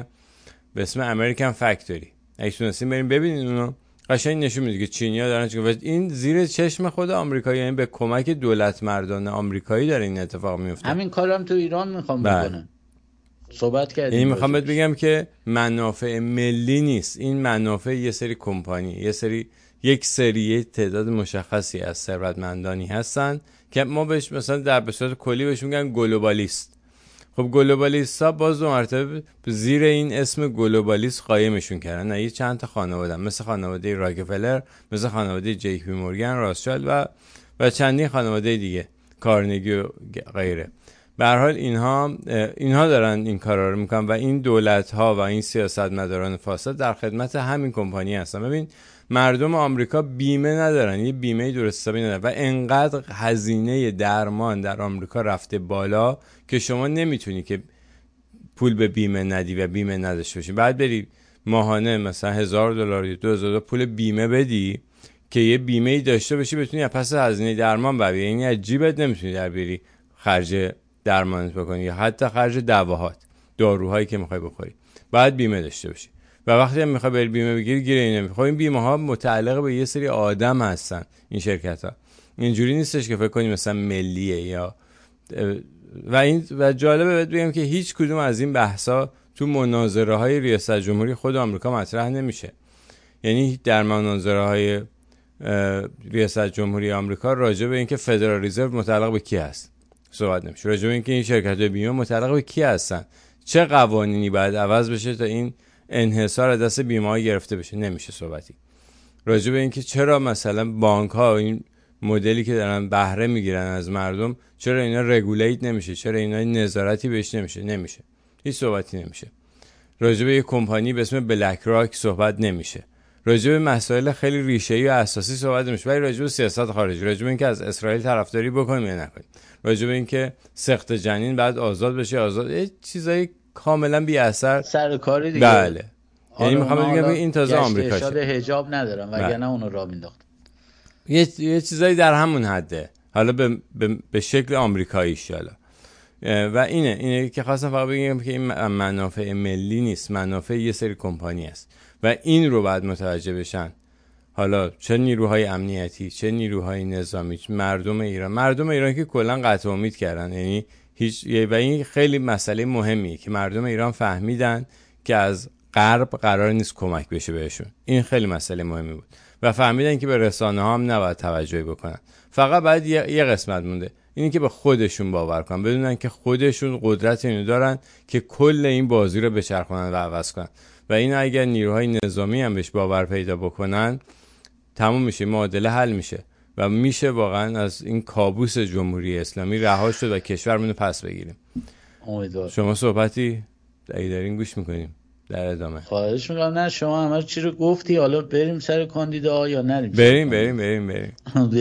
به اسم امریکن فکتوری. اگه تونستین بریم ببینید اونو، قشنگ نشون میده که چینی‌ها دارن چیکار. این زیر چشم خود آمریکایی، یعنی به کمک دولت مردان آمریکایی داره این اتفاق میفته. همین کارم تو ایران میخوام بکنن. صحبت کردیم. یعنی میخوام بهت بگم که منافع ملی نیست، این منافع یه سری کمپانی، یک سری تعداد مشخصی از ثروتمندانی هستن که ما بهش مثلا در به صورت کلی بهش میگن گلوبالیست. خب گلوبالیست‌ها باز دو مرتبه زیر این اسم گلوبالیست قایمشون کردن. نه یه چند تا خانواده، مثل خانواده راکفلر، مثل خانواده جی پی مورگان، راثشیلد و چندین خانواده دیگه، کارنگی و غیره. به هر حال اینها دارن این کارا رو میکنن و این دولت‌ها و این سیاستمداران فاسد در خدمت همین کمپانی هستن. ببین مردم آمریکا بیمه ندارن، یه بیمه درست حسابی ندارن و انقدر هزینه درمان در آمریکا رفته بالا که شما نمیتونی که پول به بیمه ندی و بیمه نداشته باشی. بعد بری ماهانه مثلا $1000 یا $2000 پول بیمه بدی که یه بیمه‌ای داشته باشی بتونی از پس هزینه درمان بری. یعنی از جیبت نمیتونی در بری خرج درمانت بکنی یا حتی خرج دواهات، داروهایی که میخوای بخوری، بعد بیمه داشته باشی. و وقتی هم میخوای بری بیمه بگیری گیره این نمیخوای. این بیمه ها متعلق به یه سری آدم هستن، این شرکت ها. اینجوری نیستش که فکر کنی مثلا ملیه یا و جالبه بهت بگم که هیچ کدوم از این بحثا تو مناظره های ریاست جمهوری خود آمریکا مطرح نمیشه. یعنی در مناظره های ریاست جمهوری آمریکا راجع به اینکه فدرال رزرو متعلق به کی هست صحبت نمیشه. راجع به اینکه این شرکت بیمه متعلق به کی هستن، چه قوانینی باید عوض بشه تا این انحصار از دست بیمه‌ها گرفته بشه، نمیشه صحبتی. راجع به اینکه چرا مثلا بانک‌ها این مدلی که دارن بهره میگیرن از مردم، چرا اینا رگولیت نمیشه، چرا اینا نظارتی بهش نمیشه. هیچ صحبتی نمیشه. راجع به یک کمپانی به اسم بلک راک صحبت نمیشه. راجع به مسائل خیلی ریشه‌ای و اساسی صحبت نمیشه. ولی راجع به سیاست خارجی، راجع به اینکه از اسرائیل طرفداری بکنیم یا نکنیم، راجع به اینکه سخت جنین بعد آزاد بشه، چیزای کاملا بی اثر سر کاری دیگه. بله. یعنی میخوام بگم این تازه آمریکاشه. ارشاد حجاب ندارم وگرنه اونو راه مینداختم. یه چیزایی در همون حده، حالا به شکل آمریکاییش حالا. و اینه که خواستم فقط بگم که این منافع ملی نیست، منافع یه سری کمپانی است و این رو باید متوجه بشن. حالا چه نیروهای امنیتی، چه نیروهای نظامی، مردم ایران که کلا قطع امید کردن. یعنی و این خیلی مسئله مهمیه که مردم ایران فهمیدن که از غرب قرار نیست کمک بشه بهشون. این خیلی مسئله مهمی بود و فهمیدن که به رسانه ها هم نباید توجهی بکنن. فقط بعد یه قسمت مونده، اینی که به خودشون باور کنن، بدونن که خودشون قدرت اینو دارن که کل این بازی رو بچرخونن و عوض کنن. و این اگر نیروهای نظامی هم بهش باور پیدا بکنن تموم میشه، معادله حل میشه و میشه واقعا از این کابوس جمهوری اسلامی رها شد و کشورمون رو پس بگیریم. امیدوارم. شما صحبتی دارین گوش میکنیم در ادامه. خواهش میکنم. نه شما همه چی رو گفتی، حالا بریم سر کاندیدا یا نریم؟ بریم.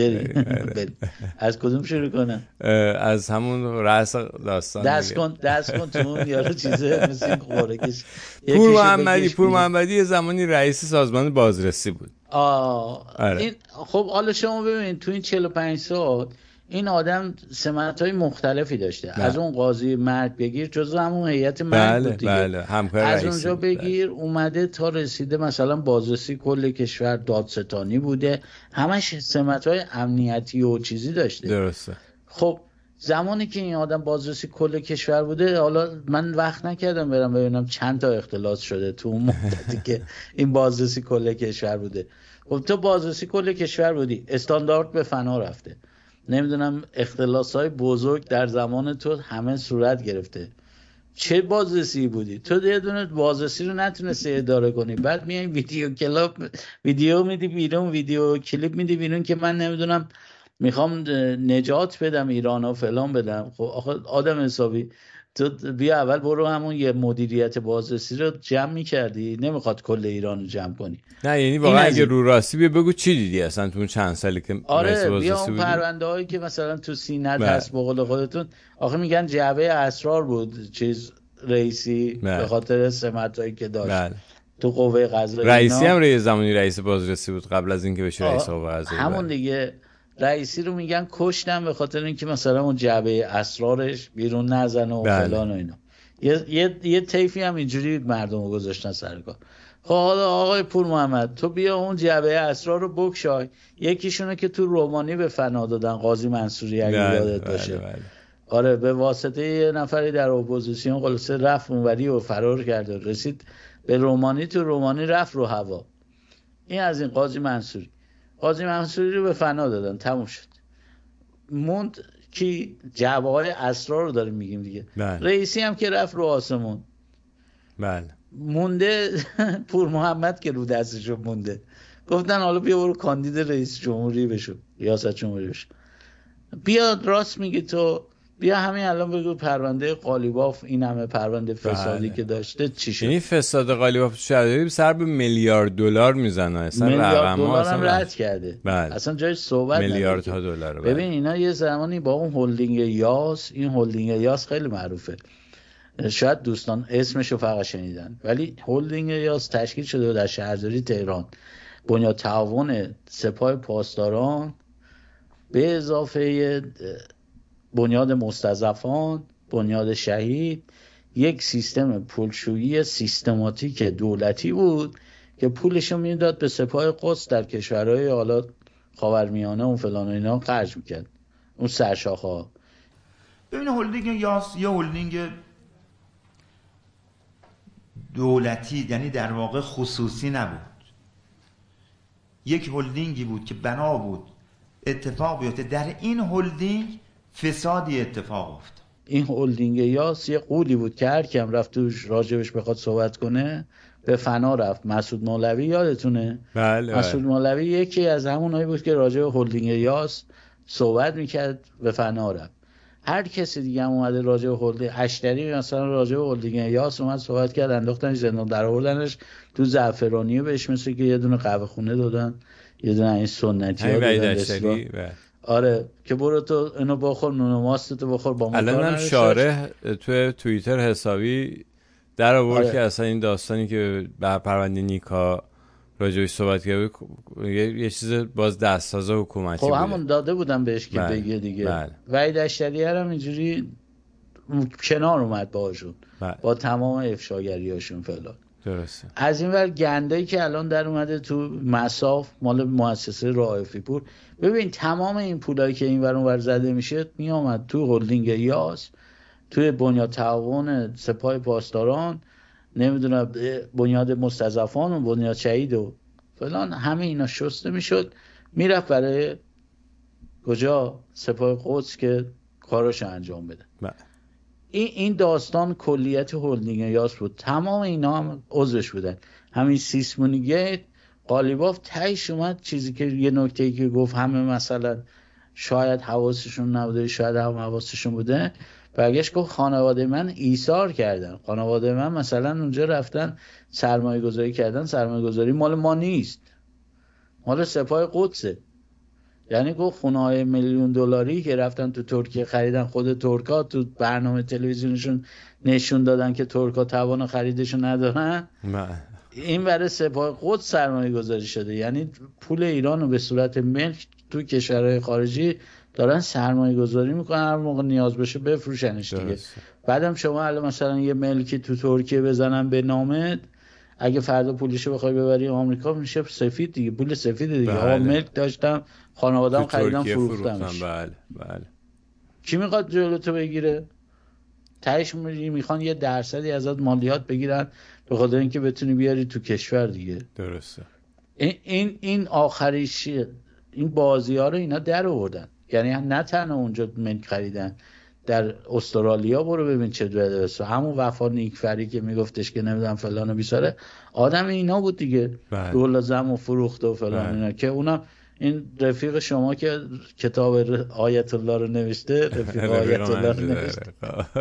از کدوم شروع کنم؟ از همون رأس داستان. دست کن تو اون یارو چیزه مثل قورکش. پور محمدی یه زمانی رئیس سازمان بازرسی بود. این خب حالا شما ببینید تو این 45 سال این آدم سمت‌های مختلفی داشته. از اون قاضی مرگ بگیر، جزو همون هیئت مرگ بود دیگه. از اونجا بگیر اومده تا رسیده مثلا بازرسی کل کشور، دادستانی بوده، همش سمت‌های امنیتی و چیزی داشته. درسته. خب زمانی که این آدم بازرسی کل کشور بوده، حالا من وقت نکردم برم ببینم چند تا اختلاس شده تو اون مدتی که این بازرسی کل کشور بوده. خب تو بازرسی کل کشور بودی، استاندارد به فنا رفته، نمیدونم اختلاس‌های بزرگ در زمان تو همه صورت گرفته، چه بازرسی بودی تو؟ یه دونه بازرسی رو نتونستی اداره کنی، بعد میای ویدیو میدی بیرون، ویدیو کلیپ میدی بیرون که من نمیدونم میخوام نجات بدم ایران و فلان بدم. خب آخه آدم حسابی تو بیا اول برو همون یه مدیریت بازرسی رو جمع میکردی، نمیخواد کل ایران رو جمع کنی. نه یعنی واقعا اگه رو راستی بیا بگو چی دیدی اصلا تو اون چند سالی که آره بیا اون پرونده هایی که مثلا تو سینت هست به قول خودتون، آخه میگن جعبه اسرار بود چیز رئیسی به خاطر سمتایی که داشت تو قوه قضاییه. رئیسی هم یه زمانی رئیس بازرسی بود قبل از اینکه بشه رئیس قوه قضاییه. همون دیگه رئیسی رو میگن کشتن به خاطر اینکه مثلا اون جعبه اسرارش بیرون نزنه و فلان و اینا. یه طیفی هم اینجوری مردم رو گذاشتن سر کار. خب حالا آقای پور محمد تو بیا اون جعبه اسرار رو بکشای. یکیشونه که تو رومانی به فنا دادن، قاضی منصوری اگه یادت باشه. آره به واسطه یه نفری در اپوزیسیون خلاصه رفت اونوری و فرار کرد، رسید به رومانی، تو رومانی رفت رو هوا. این از این قاضی منصوری رو به فنا دادن، تموم شد. موند کی جعبه های اسرار رو داریم میگیم دیگه. رئیسی هم که رفت رو آسمون. بله. مونده پور محمد که رو دستشو مونده. گفتن حالا بیا برو کاندید رئیس جمهوری بشو، ریاست جمهوری بشو. بیا راست میگی تو، بیا همین الان بگو پرونده قالیباف، این همه پرونده فسادی که داشته چی شد؟ این فساد قالیباف شهرداری سر به میلیارد دلار میزنه، اصلا میلیارد دلار هم رد کرده. اصلا جای صحبت میلیاردها دلار. ببین اینا یه زمانی با اون هلدینگ یاس، این هلدینگ یاس خیلی معروفه، شاید دوستان اسمشو فقط شنیدن، ولی هلدینگ یاس تشکیل شده در شهرداری تهران، بنیاد تعاون سپاه پاسداران به اضافه بنیاد مستضعفان، بنیاد شهید، یک سیستم پولشویی سیستماتیک دولتی بود که پولشو میداد به سپاه قدس در کشورهای حالا خاورمیانه و فلان و اینا خرج میکرد، اون سرشاخه ها. ببین هلدینگ یاس یه هلدینگ دولتی، یعنی در واقع خصوصی نبود، یک هلدینگی بود که بنا بود اتفاق بیفته. در این هلدینگ فسادی اتفاق افتاد. این هلدینگ یاس یه قولی بود که هر کیم رفت توش راجبش بخواد صحبت کنه به فنا رفت. مسعود مولوی یادتونه؟ بله. مسعود مولوی یکی از همونایی بود که راجب هلدینگ یاس صحبت میکرد، به فنا رفت. هر کسی دیگه هم اومده راجع به هلدینگ اشتری مثلا راجع به هلدینگ یاس اومد صحبت کرد، انداختن زندان، در آوردنش تو زعفرانی، بهش مثل که یه دونه قهوه خونه دادن، یه دونه این سنتی ها دادن. آره که برو تو اینو بخور، نون و ماست تو بخور با ما. الان هم شارح تو توییتر حسابی در آورد که اصلا این داستانی که به پرونده نیکا راجعش صحبت کرد یه چیز باز دستساز حکومتی بوده. خب همون داده بودم بهش که بگه دیگه. وحید اشتری هم اینجوری کنار اومد باهاشون، با تمام افشاگریاشون فعلا. درسته. از این ور گندایی که الان در اومده تو مصاف مال مؤسسه رائفی پور، ببین تمام این پولایی که این ور اون ور زده میشه میامد تو هلدینگ یاس، توی بنیاد تعاون سپاه پاسداران، نمیدونم بنیاد مستضعفان و بنیاد شهید و فلان، همه اینا شسته میشد میرفت برای کجا؟ سپاه قدس که کاراشو انجام بده. این داستان کلیت هلدینگ یاس بود. تمام اینا هم عضوش بودن. همین سیسمونیگیت، قالیباف تهش اومد چیزی که یه نکته‌ای که گفت همه مثلا شاید حواسشون نبوده، شاید هم حواسشون بوده، برگشت گفت خانواده من ایثار کردن، خانواده من مثلا اونجا رفتن سرمایه گذاری کردن، سرمایه گذاری مال ما نیست، مال سپاه قدسه. یعنی گفت خونه‌های میلیون دلاری که رفتن تو ترکیه خریدن، خود ترکا تو برنامه تلویزیونشون نشون دادن که ترکا توان خریدشو ندارن، این برای سپاه قدس سرمایه گذاری شده. یعنی پول ایران رو به صورت ملک تو کشورهای خارجی دارن سرمایه گذاری میکنن، هر موقع نیاز بشه بفروشنش دیگه. بعدم شما الان مثلا یه ملکی تو ترکیه بزنن به نامت، اگه فردا پولشو بخوای ببری آمریکا میشه سفید دیگه، پول سفید دیگه. آقا ملک داشتم، خانواده‌ام خریدم فروختمش. بله. کی میخواد جلوتو بگیره؟ تهش میخوان یه درصدی ازت مالیات بگیرن به خاطر اینکه بتونی بیاری تو کشور دیگه. درسته. این آخریش این بازی ها رو اینا در آوردن. یعنی نه تنها اونجا ملک خریدن، در استرالیا برو ببین چه دوست، همون وفا نیکفری که میگفتش که نمیدونم فلان و بیساره آدم اینا بود دیگه، رولا زم و فروخت و فلان اینا، که اونم این رفیق شما که کتاب آیت الله رو نوشته، رفیق آیت الله رو نوشته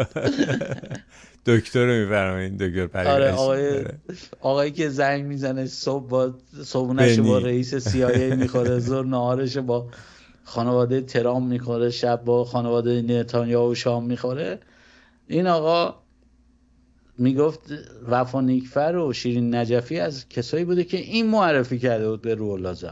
دکتر رو میفرمایید، دکتر پریرش. آقایی که زنگ میزنه صبحونش با رئیس CIA میخوره، ظهر نهارش با خانواده ترامپ میخوره، شب با خانواده نتانیاهو شام میخوره. این آقا میگفت وفا نیکفر و شیرین نجفی از کسایی بوده که این معرفی کرده بود به روح لازم.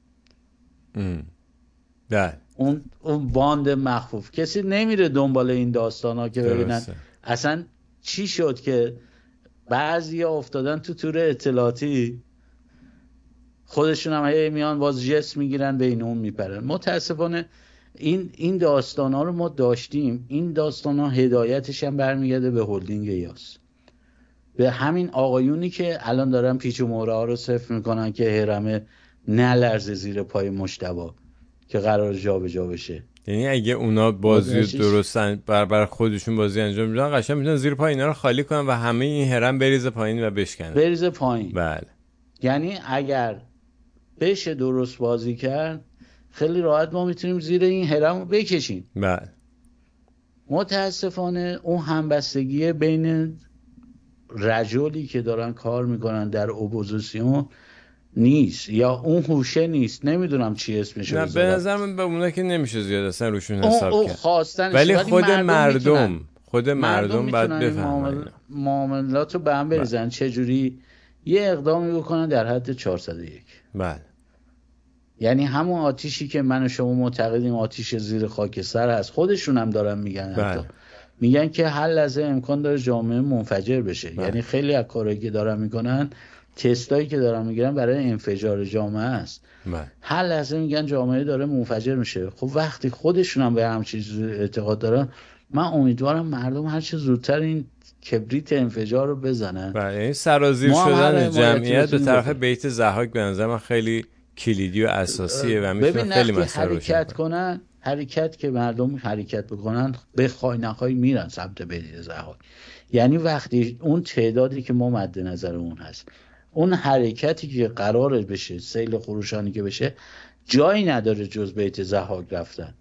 اون باند مخفوف. کسی نمیره دنبال این داستان ها که ببینن اصلا چی شد که بعضی ها افتادن تو تور اطلاعاتی، خودشون هم هی میان باز جس میگیرن بین اون میپرن. متاسفانه این داستان ها رو ما داشتیم. این داستان ها هدایتش هم برمیگرده به هلدینگ یاس، به همین آقایونی که الان دارن پیچ و موره ها رو صفر میکنن که هرمه نلرزه زیر پای مجتبی که قرار جا به جا بشه. یعنی اگه اونا بازی درستن بر خودشون بازی انجام میدن، قشنگ میتونن زیر پای اینا رو خالی کنن و همه این هرم بریزه پایین و بشکنه. بریزه پایین. بله. یعنی اگر بشه درست بازی کرد، خیلی راحت ما میتونیم زیر این هرم رو بکشیم. بله. متاسفانه اون همبستگی بین رجالی که دارن کار میکنن در اپوزیسیون نیست، یا اون هوشه نیست، نمیدونم چی اسمش رو بذارم. به نظر من به اونا که نمیشه زیاد اصلا روشون حساب کرد، ولی خود مردم باید بفهمن معاملات رو به هم بریزن. چجوری یه اقدامی بکنن در حد 401. بله. یعنی همون آتیشی که من و شما معتقدیم آتیش زیر خاکستر هست، خودشون هم دارن میگن. بله. میگن که هر لحظه امکان داره جامعه منفجر بشه. بله. یعنی خیلی از کارهایی که دارن میکنن، تستایی که دارن میگیرن برای انفجار جامعه است. هر لحظه میگن جامعه داره منفجر میشه. خب وقتی خودشون هم به همین چیز اعتقاد دارن، من امیدوارم مردم هر چه زودتر این کبریت انفجار رو بزنن. بله. این سرازیر شدن جمعیت به طرف بیت ضحاک به نظر من خیلی کلیدی و اساسیه و میتونه خیلی مسئله حرکت کنن. حرکت که مردم حرکت بکنن، به خواهی نخواهی میرن سمت بیت ضحاک. یعنی وقتی اون تعدادی که ما مد نظرمون هست، اون حرکتی که قراره بشه، سیل خروشانی که بشه، جایی نداره جز بیت ضحاک رفتن.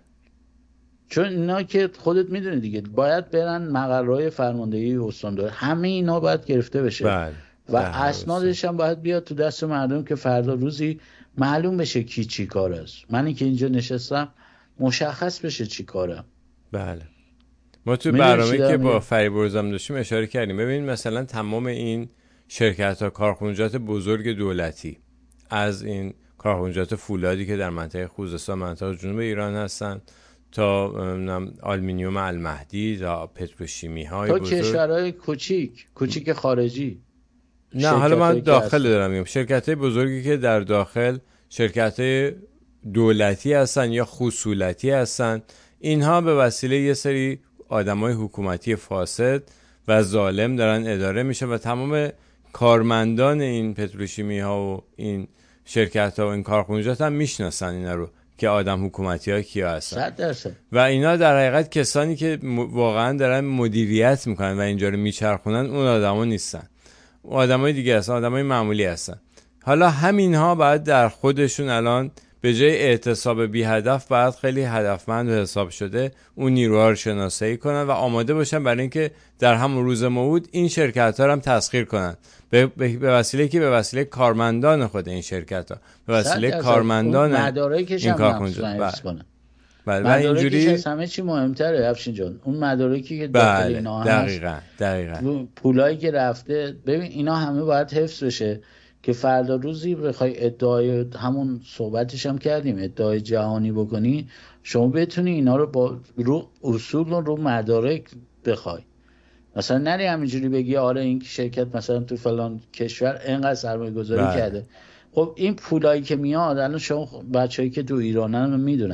چون اینا که خودت میدونی دیگه باید برن مقرهای فرماندهی استاندار، همه اینا باید گرفته بشه. و اسنادش هم باید بیاد تو دست مردم که فردا روزی معلوم بشه کی چی کار است. منی که اینجا نشستم مشخص بشه چی کارم. بله. ما تو برنامه که با فریبرزم داشتیم اشاره کردیم. ببین مثلا تمام این شرکت‌ها، کارخونجات بزرگ دولتی، از این کارخونجات فولادی که در منطقه خوزستان، منطقه جنوب ایران هستن، تا آلومینیوم المهدی، تا پتروشیمی‌های بزرگ، تا کشورهای کوچیک خارجی. نه حالا من داخل دارم میگم، شرکت‌های بزرگی که در داخل شرکت‌های دولتی هستن یا خصولتی هستن، اینها به وسیله یه سری آدمای حکومتی فاسد و ظالم دارن اداره میشه و تمام کارمندان این پتروشیمی ها و این شرکت ها و این کارخونجات هم میشناسن اینا رو که آدم حکومتی ها کیا هستن. 100%. و اینا در حقیقت کسانی که واقعا دارن مدیریت میکنن و اینجا رو میچرخونن اون آدما نیستن، آدمای دیگه هستن، آدمای معمولی هستن. حالا همین ها بعد در خودشون الان به جای اعتصاب بی هدف باید خیلی هدفمند و حساب شده اون نیروها رو شناسایی کنن و آماده باشن برای اینکه در همون روز موعود این شرکت ها رو هم تسخیر کنن به وسیله که به وسیله کارمندان خود این شرکت ها، به وسیله کارمندان این کارخونجات. بله. و اینجوری از همه چی مهمتره افشین جان، اون مدارکی که داخل اینا هست. دقیقاً. پولایی که رفته، ببین اینا همه باید حفظ بشه که فردا روزی بخوای ادعای همون صحبتش هم کردیم، ادعای جهانی بکنی، شما بتونی اینا رو با رو اصول و رو مدارک بخوای. مثلا نری همینجوری بگی آره این شرکت مثلا تو فلان کشور اینقدر سرمایه گذاری کرده. خب این پولایی که میاد الان شما بچه‌ای که تو ایرانن میدونن،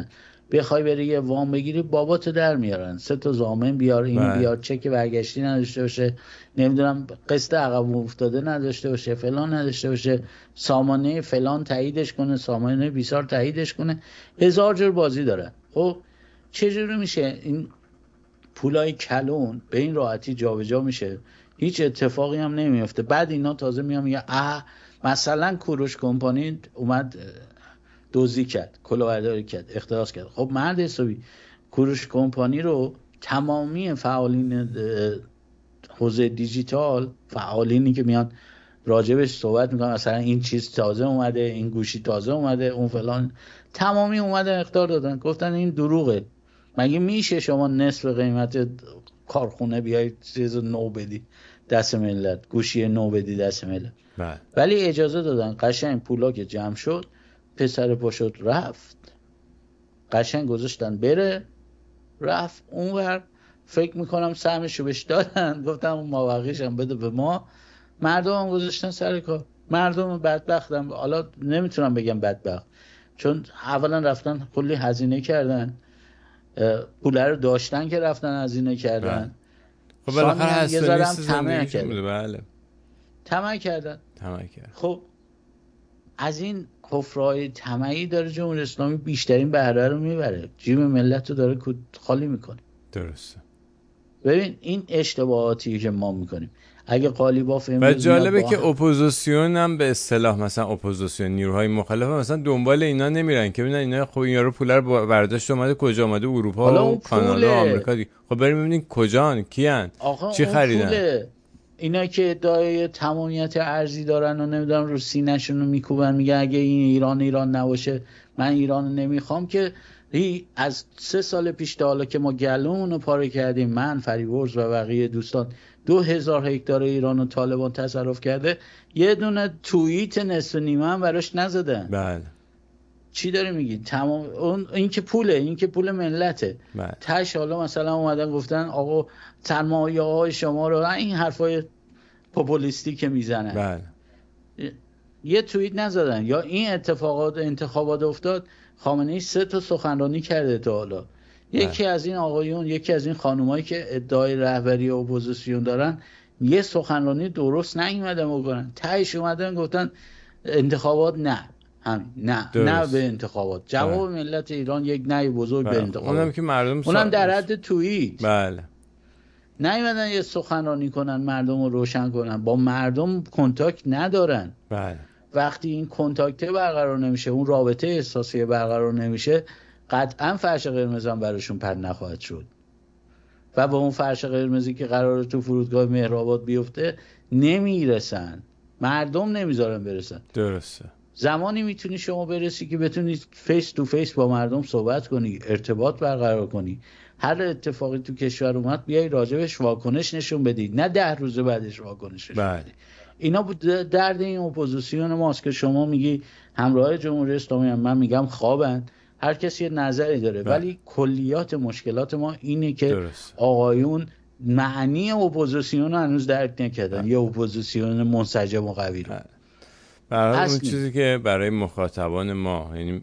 بخوای بری یه وام بگیری باباتو در میارن، 3 تا ضامن بیار، این بیار، چک برگشتی نداشته باشه، نمیدونم قسط عقب افتاده نداشته باشه، فلان نداشته باشه، سامانه فلان تاییدش کنه، سامانه بیسار تاییدش کنه، 1000 جور بازی داره. خب چجوری میشه این پولای کلون به این راحتی جابجا میشه؟ هیچ اتفاقی هم نمیفته. بعد اینا تازه میان میگن مثلا کوروش کمپانی اومد دزدی کرد، کلاهبرداری کرد، اختلاس کرد. خب مرد حسابی، کوروش کمپانی رو تمامی فعالین حوزه دیجیتال، فعالینی که میان راجبش صحبت میکنن، مثلا این چیز تازه اومده، این گوشی تازه اومده، اون فلان، تمامی اومدن اخطار دادن، گفتن این دروغه. مگه میشه شما نصف قیمت کارخونه بیای چیز نو بدی دست ملت، گوشی نو بدی دست ملت؟ ولی اجازه دادن. قشنگ پولا که جمع شد، پسر پاشد رفت، قشنگ گذاشتن بره، رفت اونور. فکر میکنم سهمشو بهش دادن، گفتم اون مابقیش هم بده به ما. مردم هم گذاشتن سر کار. مردم بدبختم، حالا نمیتونم بگم بدبخت، چون اولا رفتن کلی هزینه کردن، پوله رو داشتن که رفتن هزینه کردن. خب بالاخره هستنی زندگیشون بوده. بله طمع کردن. خب از این کفرهای طمعی داره جمهوری اسلامی بیشترین بهره رو میبره، جیب ملت رو داره خالی میکنه. درسته. ببین این اشتباهاتی که ما میکنیم. اگه قالیباف و جالبه که اپوزیسیون هم به اصطلاح مثلا اپوزیسیون، نیروهای مخالف مثلا دنبال اینا نمیرن که ببینن اینا خب این یارو پول رو برداشت اومده کجا، اومده اروپا و کانادا و آمریکا دی. خب بریم ببینیم کجان، کیان، چی خریدن. اینا که ادعای تمامیت ارضی دارن و نمیدونم رو سینه‌شون رو میکوبن، میگن اگه این ایران نباشه من ایران نمیخوام، که از 3 سال پیش تا حالا که ما گلومون رو پاره کردیم، من، فریورز و بقیه دوستان 2000 هکتار ایران رو طالبان تصرف کرده، یه دونه توییت نصف نیمه هم براش نزدن. بله. چی داری میگی؟ تمام این که پوله، این که پول ملته. تاش حالا مثلا اومدن گفتن آقا سرمایه‌های شما رو، این حرفای پوپولیستی که میزنن. بله. یه توییت نزدن. یا این انتخابات افتاد، خامنه‌ای 3 تا سخنرانی کرده تا حالا. یکی از این آقایون، یکی از این خانومایی که ادعای رهبری اپوزیسیون دارن، یه سخنرانی درست نیومدن بکنن. تهش اومدن گفتن انتخابات نه، نه به انتخابات. جواب ملت ایران یک نه بزرگ به انتخابات. اونم که مردم اونم در حد توییت. بله. نیومدن یه سخنرانی کنن، مردم رو روشن کنن، با مردم کنتاکت ندارن. بله. وقتی این کنتاکت برقرار نمیشه، اون رابطه احساسی برقرار نمیشه، قطعا فرش قرمز هم براشون پرد نخواهد شد. و با اون فرش قرمزی که قراره تو فرودگاه مهرآباد بیفته نمیرسن، مردم نمیذارن برسن. درسته. زمانی میتونی شما برسی که بتونی فیس تو فیس با مردم صحبت کنی، ارتباط برقرار کنی، هر اتفاقی تو کشور اومد بیای راجبش واکنش نشون بدی، نه 10 روز بعدش واکنش نشون بدی. اینا درد این اپوزیسیون ماست که شما میگی همراه جمهوری اسلامی هم، من میگم خوابن، هر کسی یه نظری داره. ولی کلیات مشکلات ما اینه که آقایون معنی اپوزیسیون رو هنوز درک نکردن. یه اپوزیسیون منسجم و قوی رو. برای اون چیزی که برای مخاطبان ما، یعنی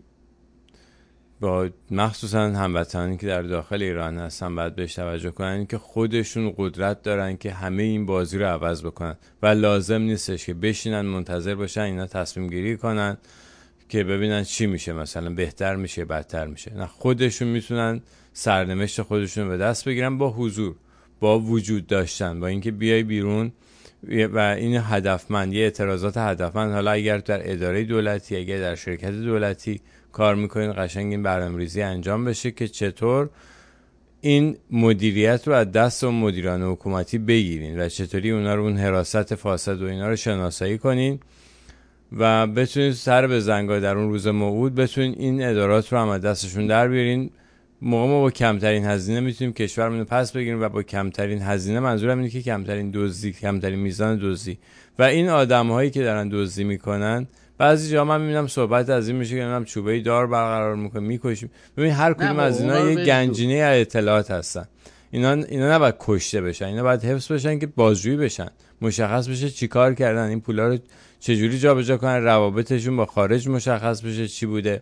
با مخصوصا هموطنانی که در داخل ایران هستن، باید بهش توجه کنن که خودشون قدرت دارن که همه این بازی رو عوض بکنن و لازم نیستش که بشینن منتظر باشن اینا تصمیم گیری کنن که ببینن چی میشه، مثلا بهتر میشه بدتر میشه. نه، خودشون میتونن سرنوشت خودشون به دست بگیرن با حضور، با وجود داشتن، با اینکه بیای بیرون و این هدفمند، یه اعتراضات هدفمند. حالا اگر در اداره دولتی، اگر در شرکت دولتی کار میکنین، قشنگ این برنامه‌ریزی انجام بشه که چطور این مدیریت رو از دست اون مدیران حکومتی بگیرین و چطوری اونا رو، اون حراست فاسد و اینا رو شناسایی کنین و بتونید سر به زنگا در اون روز موعود بتونید این ادارات رو هم از دستشون در بیارین. ما با کمترین هزینه میتونیم کشورمون رو پس بگیریم و با کمترین هزینه، منظورم اینه که کمترین دزدی، کمترین میزان دزدی. و این آدم‌هایی که دارن دزدی میکنن، بعضی جا من میبینم صحبت از این میشه که نمیدونم چوبه دار برقرار میکنه، میکشیم. ببین هر کدوم از اینا یه گنجینه اطلاعات هستن. اینا نباید کشته بشن، اینا باید حفظ بشن که بازجویی بشن، مشخص بشه چی کار کردن، این پولا رو چجوری جابجا کنن، روابطشون با خارج مشخص بشه چی بوده.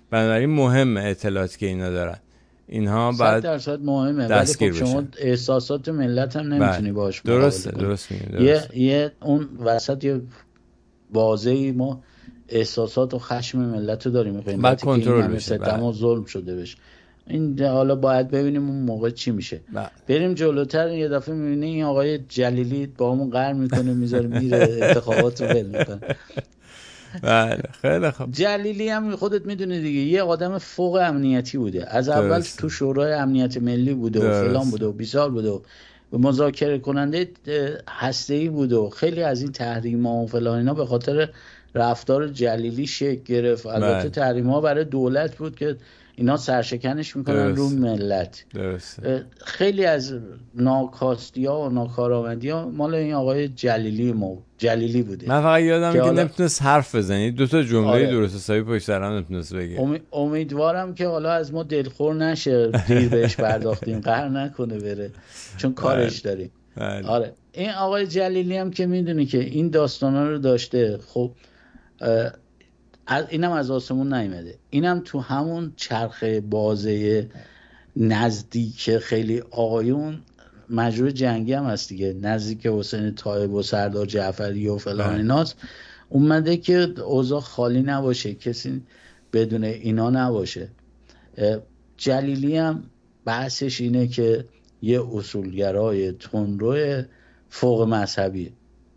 بنابراین مهمه اطلاعاتی که اینا دارن، اینها بعد 100% مهمه، ولی خب شما احساسات ملت هم نمیتونی باش درست یه اون وسط یه بازی ما احساسات و خشم ملت رو داریم، بعد کنترل بشه، ستم و ظلم شده بشه. این حالا باید ببینیم اون موقع چی میشه. بریم جلوتر، یه دفعه میبینی این آقای جلیلی با همون قهر میکنه، میذاره میره انتخابات رو ول میکنه. بله خیلی خوب. جلیلی هم خودت میدونی دیگه یه آدم فوق امنیتی بوده، از اول تو شورای امنیت ملی بوده و فلان بوده و بیسار بوده و مذاکره کننده هسته‌ای بوده و خیلی از این تحریم‌ها و فلان اینا به خاطر رفتار جلیلی شکل گرفت. البته تحریم‌ها برای دولت بود که اینا سرشکنش میکنن رو ملت. خیلی از ناکاستی‌ها و ناکارآمدی‌ها مال این آقای جلیلی بوده. من فقط یادم که نمیتونست حرف بزنی، دو تا جمله درست حسابی پشت سر هم نمیتونست بگه. امیدوارم که حالا از ما دلخور نشه، دیر بهش پرداختیم، قهر نکنه بره، چون کارش داریم. آره این آقای جلیلی هم که میدونی که این داستانا رو داشته. خب اینم از آسمون نیامده، اینم تو همون چرخه بازه نزدیک خیلی آقایون مجروح جنگی هم هست دیگه، نزدیک حسین طایب و سردار جعفری و فلان ایناست، اومده که اوضاع خالی نباشه، کسی بدون اینا نباشه. جلیلی هم بحثش اینه که یه اصولگرای تندرو فوق مذهبیه.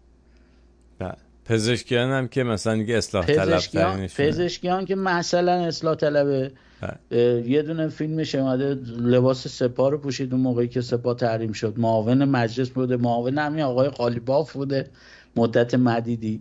پزشکیان هم که مثلا دیگه اصلاح طلب ترینشونه. پزشکیان که مثلا اصلاح طلبه. یه دونه فیلمش اومده لباس سپاه رو پوشید اون موقعی که سپاه تحریم شد، معاون مجلس بوده، معاون همین آقای قالیباف بوده مدت مدیدی.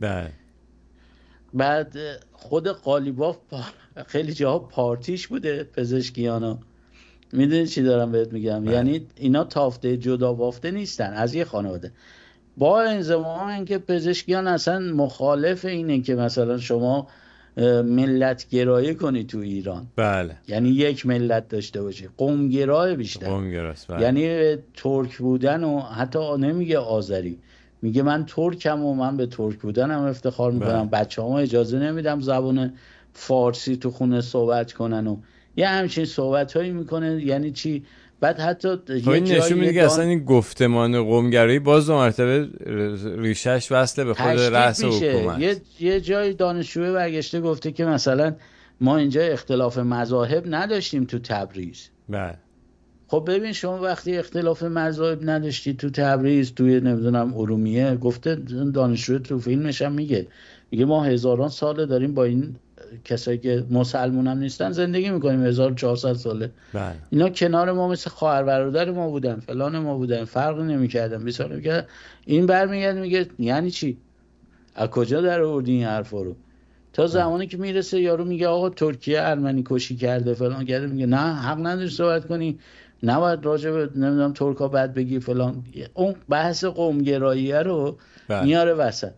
بعد خود قالیباف خیلی جاها پارتیش بوده پزشکیانا. میدونی چی دارم بهت میگم؟ یعنی اینا تافته جدا بافته نیستن از یه خانواده. با انضمام اینکه پزشکیان اصلا مخالف اینه که مثلا شما ملت گرایی کنی تو ایران. بله. یعنی یک ملت داشته باشی، قوم گرای بیشتر. قوم گراست. بله. یعنی ترک بودن و حتی نمیگه آذری، میگه من ترکم و من به ترک بودنم افتخار میکنم. بچه‌هام اجازه نمیدم زبان فارسی تو خونه صحبت کنن و یه همچین صحبت‌هایی میکنه. یعنی چی؟ بعد حتی این نشون میده که اصلا این گفتمان قومگرایی باز دو مرتبه ریشش وصله به خود رأس حکومت. یه جای دانشجوی برگشته گفته که مثلا ما اینجا اختلاف مذاهب نداشتیم تو تبریز. بله. خب ببین شما وقتی اختلاف مذاهب نداشتی تو تبریز، توی نمیدونم ارومیه، گفته دانشجوی تو فیلمش هم میگه ما هزاران ساله داریم با این کسایی که مسلمون هم نیستن زندگی میکنیم، 1400 ساله. بله. اینا کنار ما مثل خواهر برادر ما بودن، فلان ما بودن، فرقی نمیکردن، بیسار نمیکردن. این برمیگرد میگه یعنی چی؟ از کجا در آوردی این حرفا رو؟ تا زمانی که میرسه یارو میگه آقا ترکیه ارمنی کشی کرده فلان کرده، میگه نه حق نداری صحبت کنی، نباید راجع به نمیدونم ترکا بد بگی فلان. اون بحث قومگراییه رو میاره وسط.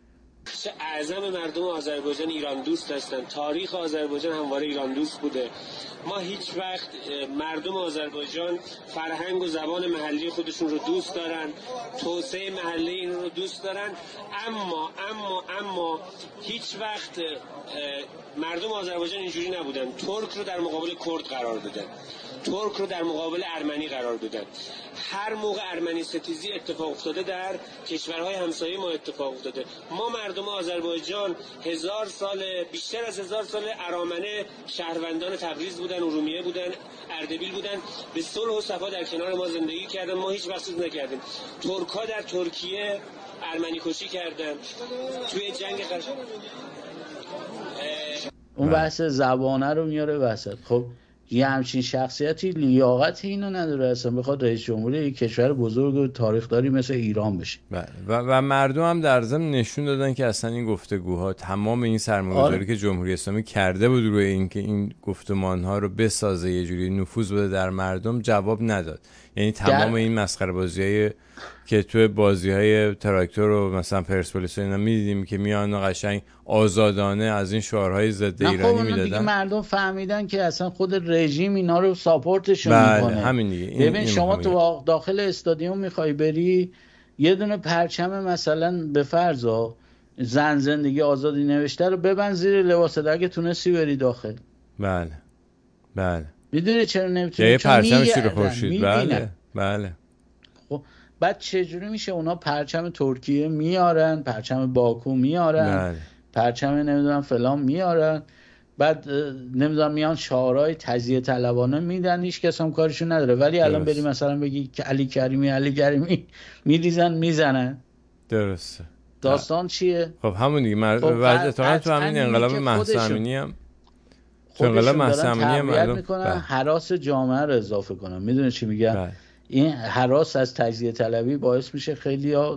اعظم مردم آذربایجان ایران دوست هستند. تاریخ آذربایجان همواره ایران دوست بوده. ما هیچ وقت مردم آذربایجان فرهنگ و زبان محلی خودشون رو دوست دارن، توسعه محلی این رو دوست دارن، اما هیچ وقت مردم آذربایجان اینجوری نبودن. ترک رو در مقابل کرد قرار دادن، ترک رو در مقابل ارمنی قرار دادن. هر موقع ارمنی ستیزی اتفاق افتاده در کشورهای همسایه ما اتفاق افتاده. ما مردم آذربایجان بیشتر از 1000 سال ارامنه شهروندان تبریز بودن، ارومیه بودن، اردبیل بودن، به صلح و صفا در کنار ما زندگی کردن. ما هیچ وقت چیز نکردیم. ترک‌ها در ترکیه ارمنی کشی کردن توی جنگ اون بحث زبانه رو میاره وسط. خب یه همچین شخصیتی لیاقت اینو نداره اصلا بخواد رئیس جمهوری یک کشور بزرگ و تاریخداری مثل ایران بشه. و مردم هم در ضمن نشون دادن که اصلا این گفتگوها، تمام این سرمایه‌گذاری که جمهوری اسلامی کرده بود روی این که این گفتمان‌ها رو بسازه، یه جوری نفوذ بده در مردم، جواب نداد. یعنی تمام این مسخره بازی‌های که توی بازی‌های تراکتور و مثلا پرسپولیس اینا می‌دیدیم که میان و قشنگ آزادانه از این شعارهای ضد ایرانی میدادن. دیگه مردم فهمیدن که اصلا خود رژیم اینا رو ساپورتشون میکنه. همین دیگه. ببین شما تو داخل استادیوم میخوای بری، یه دونه پرچم مثلا به فرض زن زندگی آزادی نوشته رو ببند زیر لباست اگه تونستی بری داخل. بله بله. میدونی چرا نمیتونه؟ یه پرچم شیر خورشید. بله بله. خب بعد چجوری میشه اونا پرچم ترکیه میارن، پرچم باکو میارن، بله. پرچم نمیدونم فلان میارن، بعد نمیدونم میان شعارهای تزیه طلبانه میدن، هیچ کس هم کارشون نداره. ولی الان بری مثلا بگی که علی کریمی میریزن میزنن. درسته. داستان چیه؟ خب همون دیگه اتفاقا تو همین انقلاب مهسا امینی هم خودشون دارن تقویت میکنن هراس جامعه رو اضافه کنن. میدونه چی میگن؟ این هراس از تجزیه طلبی باعث میشه خیلی ها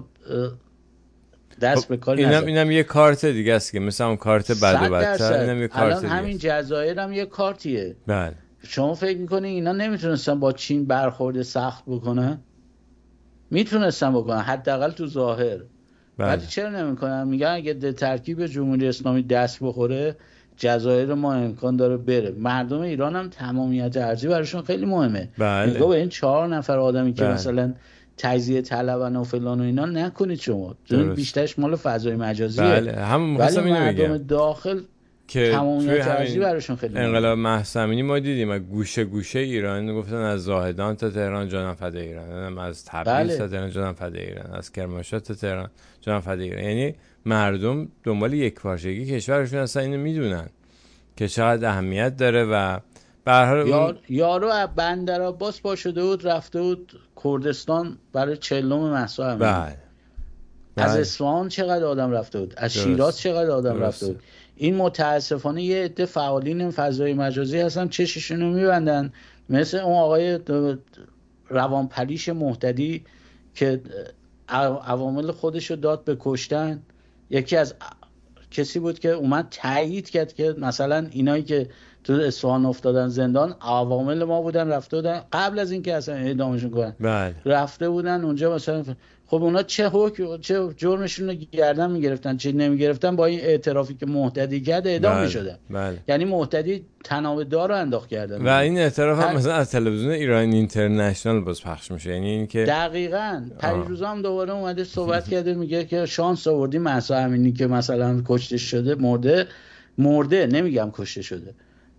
دست به کار نزن. اینم یه کارت دیگه است که مثلا اون کارت بد و بدتر، اینم یه کارت دیگه. الان همین جزایر هم یه کارتیه. بله. شما فکر میکنی اینا نمیتونستن با چین برخورد سخت بکنن؟ میتونستن بکنن، حداقل تو ظاهر. ولی چرا نمیکنن؟ میگن اگه ترکیب جمهوری اسلامی دست بخوره جزایر ما امکان داره بره. مردم ایران هم تمامیت ارضی براشون خیلی مهمه. میگه به این 4 نفر آدمی که مثلا تجزیه طلبن و فلان و اینا نکنید شما، بیشترش مال فضای مجازیه. بله همون ولی مردم داخل که تمامیت ارضی براشون خیلی انقلاب مهسا امینی ما دیدیم گوشه گوشه ایران گفتن از زاهدان تا تهران جانم فدای ایران، از تبریز تا تهران جانم فدای ایران، از کرمانشاه تا تهران جانم فدای ایران. یعنی مردم دنبال یکپارچگی کشورشون اصلا اینو میدونن که چقدر اهمیت داره. و به هر حال یارو از بندرعباس با شده بود رفته بود کردستان برای 40 مهسا امینی. بله. از اصفهان چقدر آدم رفته بود، از شیراز چقدر آدم رفته بود. این متاسفانه یه عده فعالین فضای مجازی هستن چششون رو میبندن، مثل اون آقای روانپریش مهتدی که عوامل خودش رو داد به کشتن. یکی از کسی بود که اومد تایید کرد که مثلا اینایی که تو اصفهان افتادن زندان عوامل ما بودن، رفته بودن قبل از اینکه اصلا اعدامشون کنن. بله. رفته بودن اونجا مثلا. خب اونا چه جرمشون رو گردن میگرفتن، چه نمیگرفتن، با این اعترافی که مهتدی کرد اعدام میشدن. بله. یعنی مهتدی تنابدار رو انداخت کردن و این اعتراف هم مثلا از تلویزیون ایران اینترنشنال باز پخش میشه. یعنی این که دقیقاً پریروزا هم دوباره اومده صحبت کرده، میگه که شانس آوردی مهسا امینی که مثلا کشته شده، مرده نمیگم کشته شده،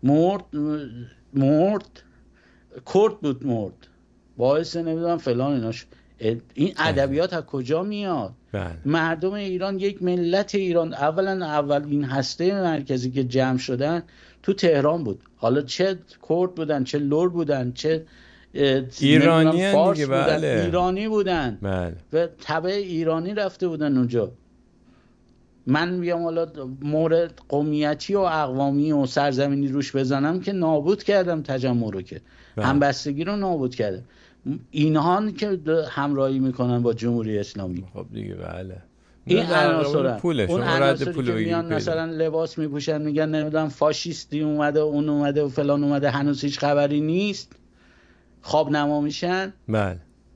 مرد کرد بود، مرد باعث نمیدونم فلان ایناش. این ادبیات از کجا میاد؟ مردم ایران، یک ملت ایران، اول این هسته مرکزی که جمع شدن تو تهران بود. حالا چه کرد بودن، چه لور بودن، چه ایرانی فارس بودن. بله. ایرانی بودن. بله. و تبع ایرانی رفته بودن اونجا. من میگم حالا مورد قومیتی و اقوامی و سرزمینی روش بزنم که نابود کردم تجمع رو، که همبستگی رو نابود کردم. اینها که همراهی میکنن با جمهوری اسلامی. خب دیگه بله. این عناصر اون عناصری که میان مثلا لباس میپوشن میگن نمیدونم فاشیستی اومده، اون اومده و فلان اومده، هنوز هیچ خبری نیست، خواب نما میشن. بله.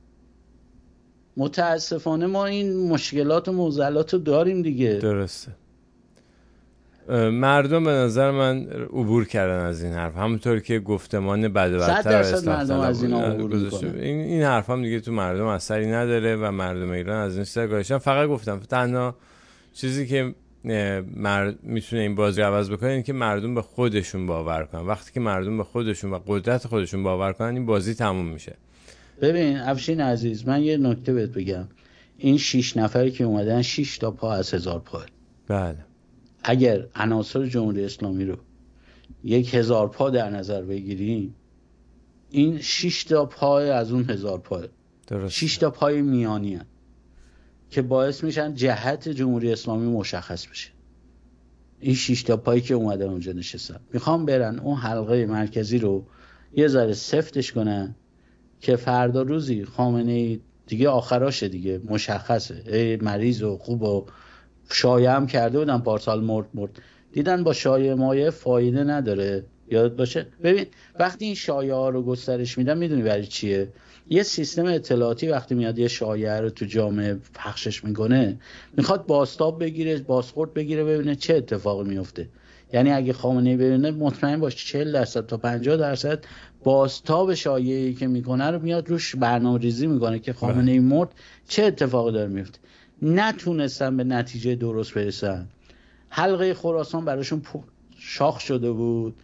متاسفانه ما این مشکلات و معضلات رو داریم دیگه. درسته. مردم به نظر من عبور کردن از این حرف، همونطور که گفتمان بد و بدتر مردم از این عبور میکنن. این حرف هم دیگه تو مردم اثری نداره و مردم ایران از این سرگاهشن. فقط گفتم تنها چیزی که میتونه این بازی عوض بکنه این که مردم به خودشون باور کنن. وقتی که مردم به خودشون و قدرت خودشون باور کنن این بازی تموم میشه. ببین افشین عزیز، من یه نکته بهت بگم. این 6 نفری که اومدن 6 تا پا از 1000 پا. بله. اگر عناصر جمهوری اسلامی رو 1000 پا در نظر بگیریم، این 6 تا پای از اون 1000 پا. درست. 6 تا پای میانی هست که باعث میشن جهت جمهوری اسلامی مشخص بشه. این 6 تا پایی که اومدن اونجا نشستن میخوام برن اون حلقه مرکزی رو یه ذره سفتش کنن که فردا روزی خامنه‌ای دیگه آخراشه دیگه، مشخصه مریض و خوب و شایعه هم کرده بودن پارسال مرد دیدن با شایعه مایه فایده نداره. یاد باشه. ببین وقتی این شایعه ها رو گسترش میدن میدونی برای چیه؟ یه سیستم اطلاعاتی وقتی میاد یه شایعه رو تو جامعه پخشش میکنه میخواد بازتاب بگیره، بازخورد بگیره، ببینه چه اتفاقی میفته. یعنی اگه خامنه‌ای ببینه مطمئن باش 40% تا 50% بازتاب شایعه‌ای که میکنه رو میاد روش برنامه‌ریزی میکنه که خامنه‌ای مرد چه اتفاقی داره میفته. نتونستن به نتیجه درست برسن. حلقه خراسان براشون شاخ شده بود،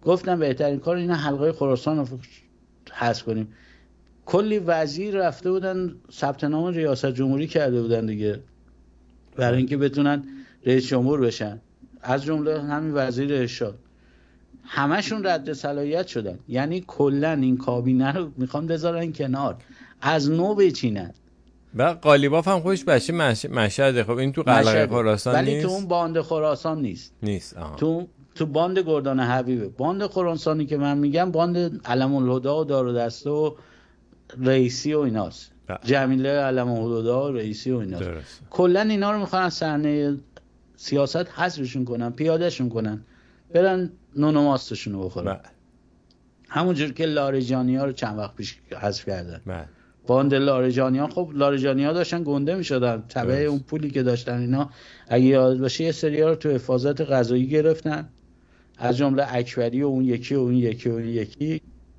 گفتن بهترین کار اینه حلقه خراسان رو حذف کنیم. کلی وزیر رفته بودن ثبت نام ریاست جمهوری کرده بودن دیگه برای اینکه بتونن رئیس جمهور بشن، از جمله همین وزیر ارشاد. همشون رد صلاحیت شدن. یعنی کلا این کابینه رو میخوان بذارن کنار، از نو بچینن. و قالیباف هم خودش بچه مشهده. خب این تو قلعه خراسان ولی نیست، تو اون باند خراسان نیست. تو باند گردان حبیبه. باند خراسانی که من میگم باند علم الهدی و دارودسته و رئیسی و ایناست. جمیله علم الهدی و رئیسی و ایناست. کلا اینا رو میخوان از صحنه سیاست حذفشون کنن، پیادهشون کنن، برن نون و ماستشون رو بخورن. همونجور که لاریجانی‌ها رو چند وقت پیش حذف کردن. باند لاریجانی‌ها، خب لاریجانی‌ها داشتن گنده می‌شدن تبع اون پولی که داشتن اینا. اگه یاد باشه یه سری‌ها رو تو حفاظت قضایی گرفتن، از جمله اکبری و اون یکی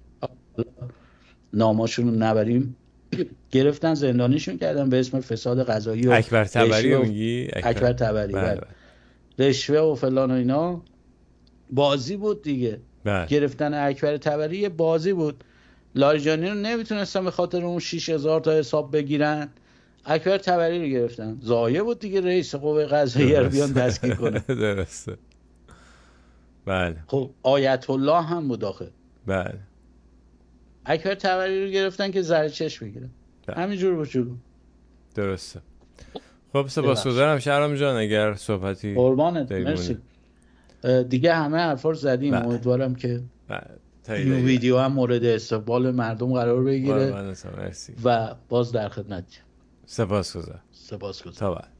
ناماشون رو نبریم، گرفتن زندانیشون کردن به اسم فساد قضایی و اکبر تبری میگی؟ اکبر تبری رشوه و فلان و اینا. بازی بود دیگه. گرفتن اکبر تبری یه بازی بود. لاریجانی رو نمیتونستن به خاطر اون 6000 تا حساب بگیرن، اکبر تبری رو گرفتن. ضایع بود دیگه رئیس قوه قضاییه رو بیان دستگیر کنه. درسته. بله. خب آیت الله هم بود آخه. بله. اکبر تبری رو گرفتن که زر چشم بگیرن. همینجور بود. درسته. خب سپاسگزارم شهرام جان. اگر صحبتی قربانت، مرسی. دیگه همه حرفا رو زدیم. امیدوارم که این ویدیو هم مورد استقبال مردم قرار بگیره و باز در خدمت. سپاسگزارم. تا بعد.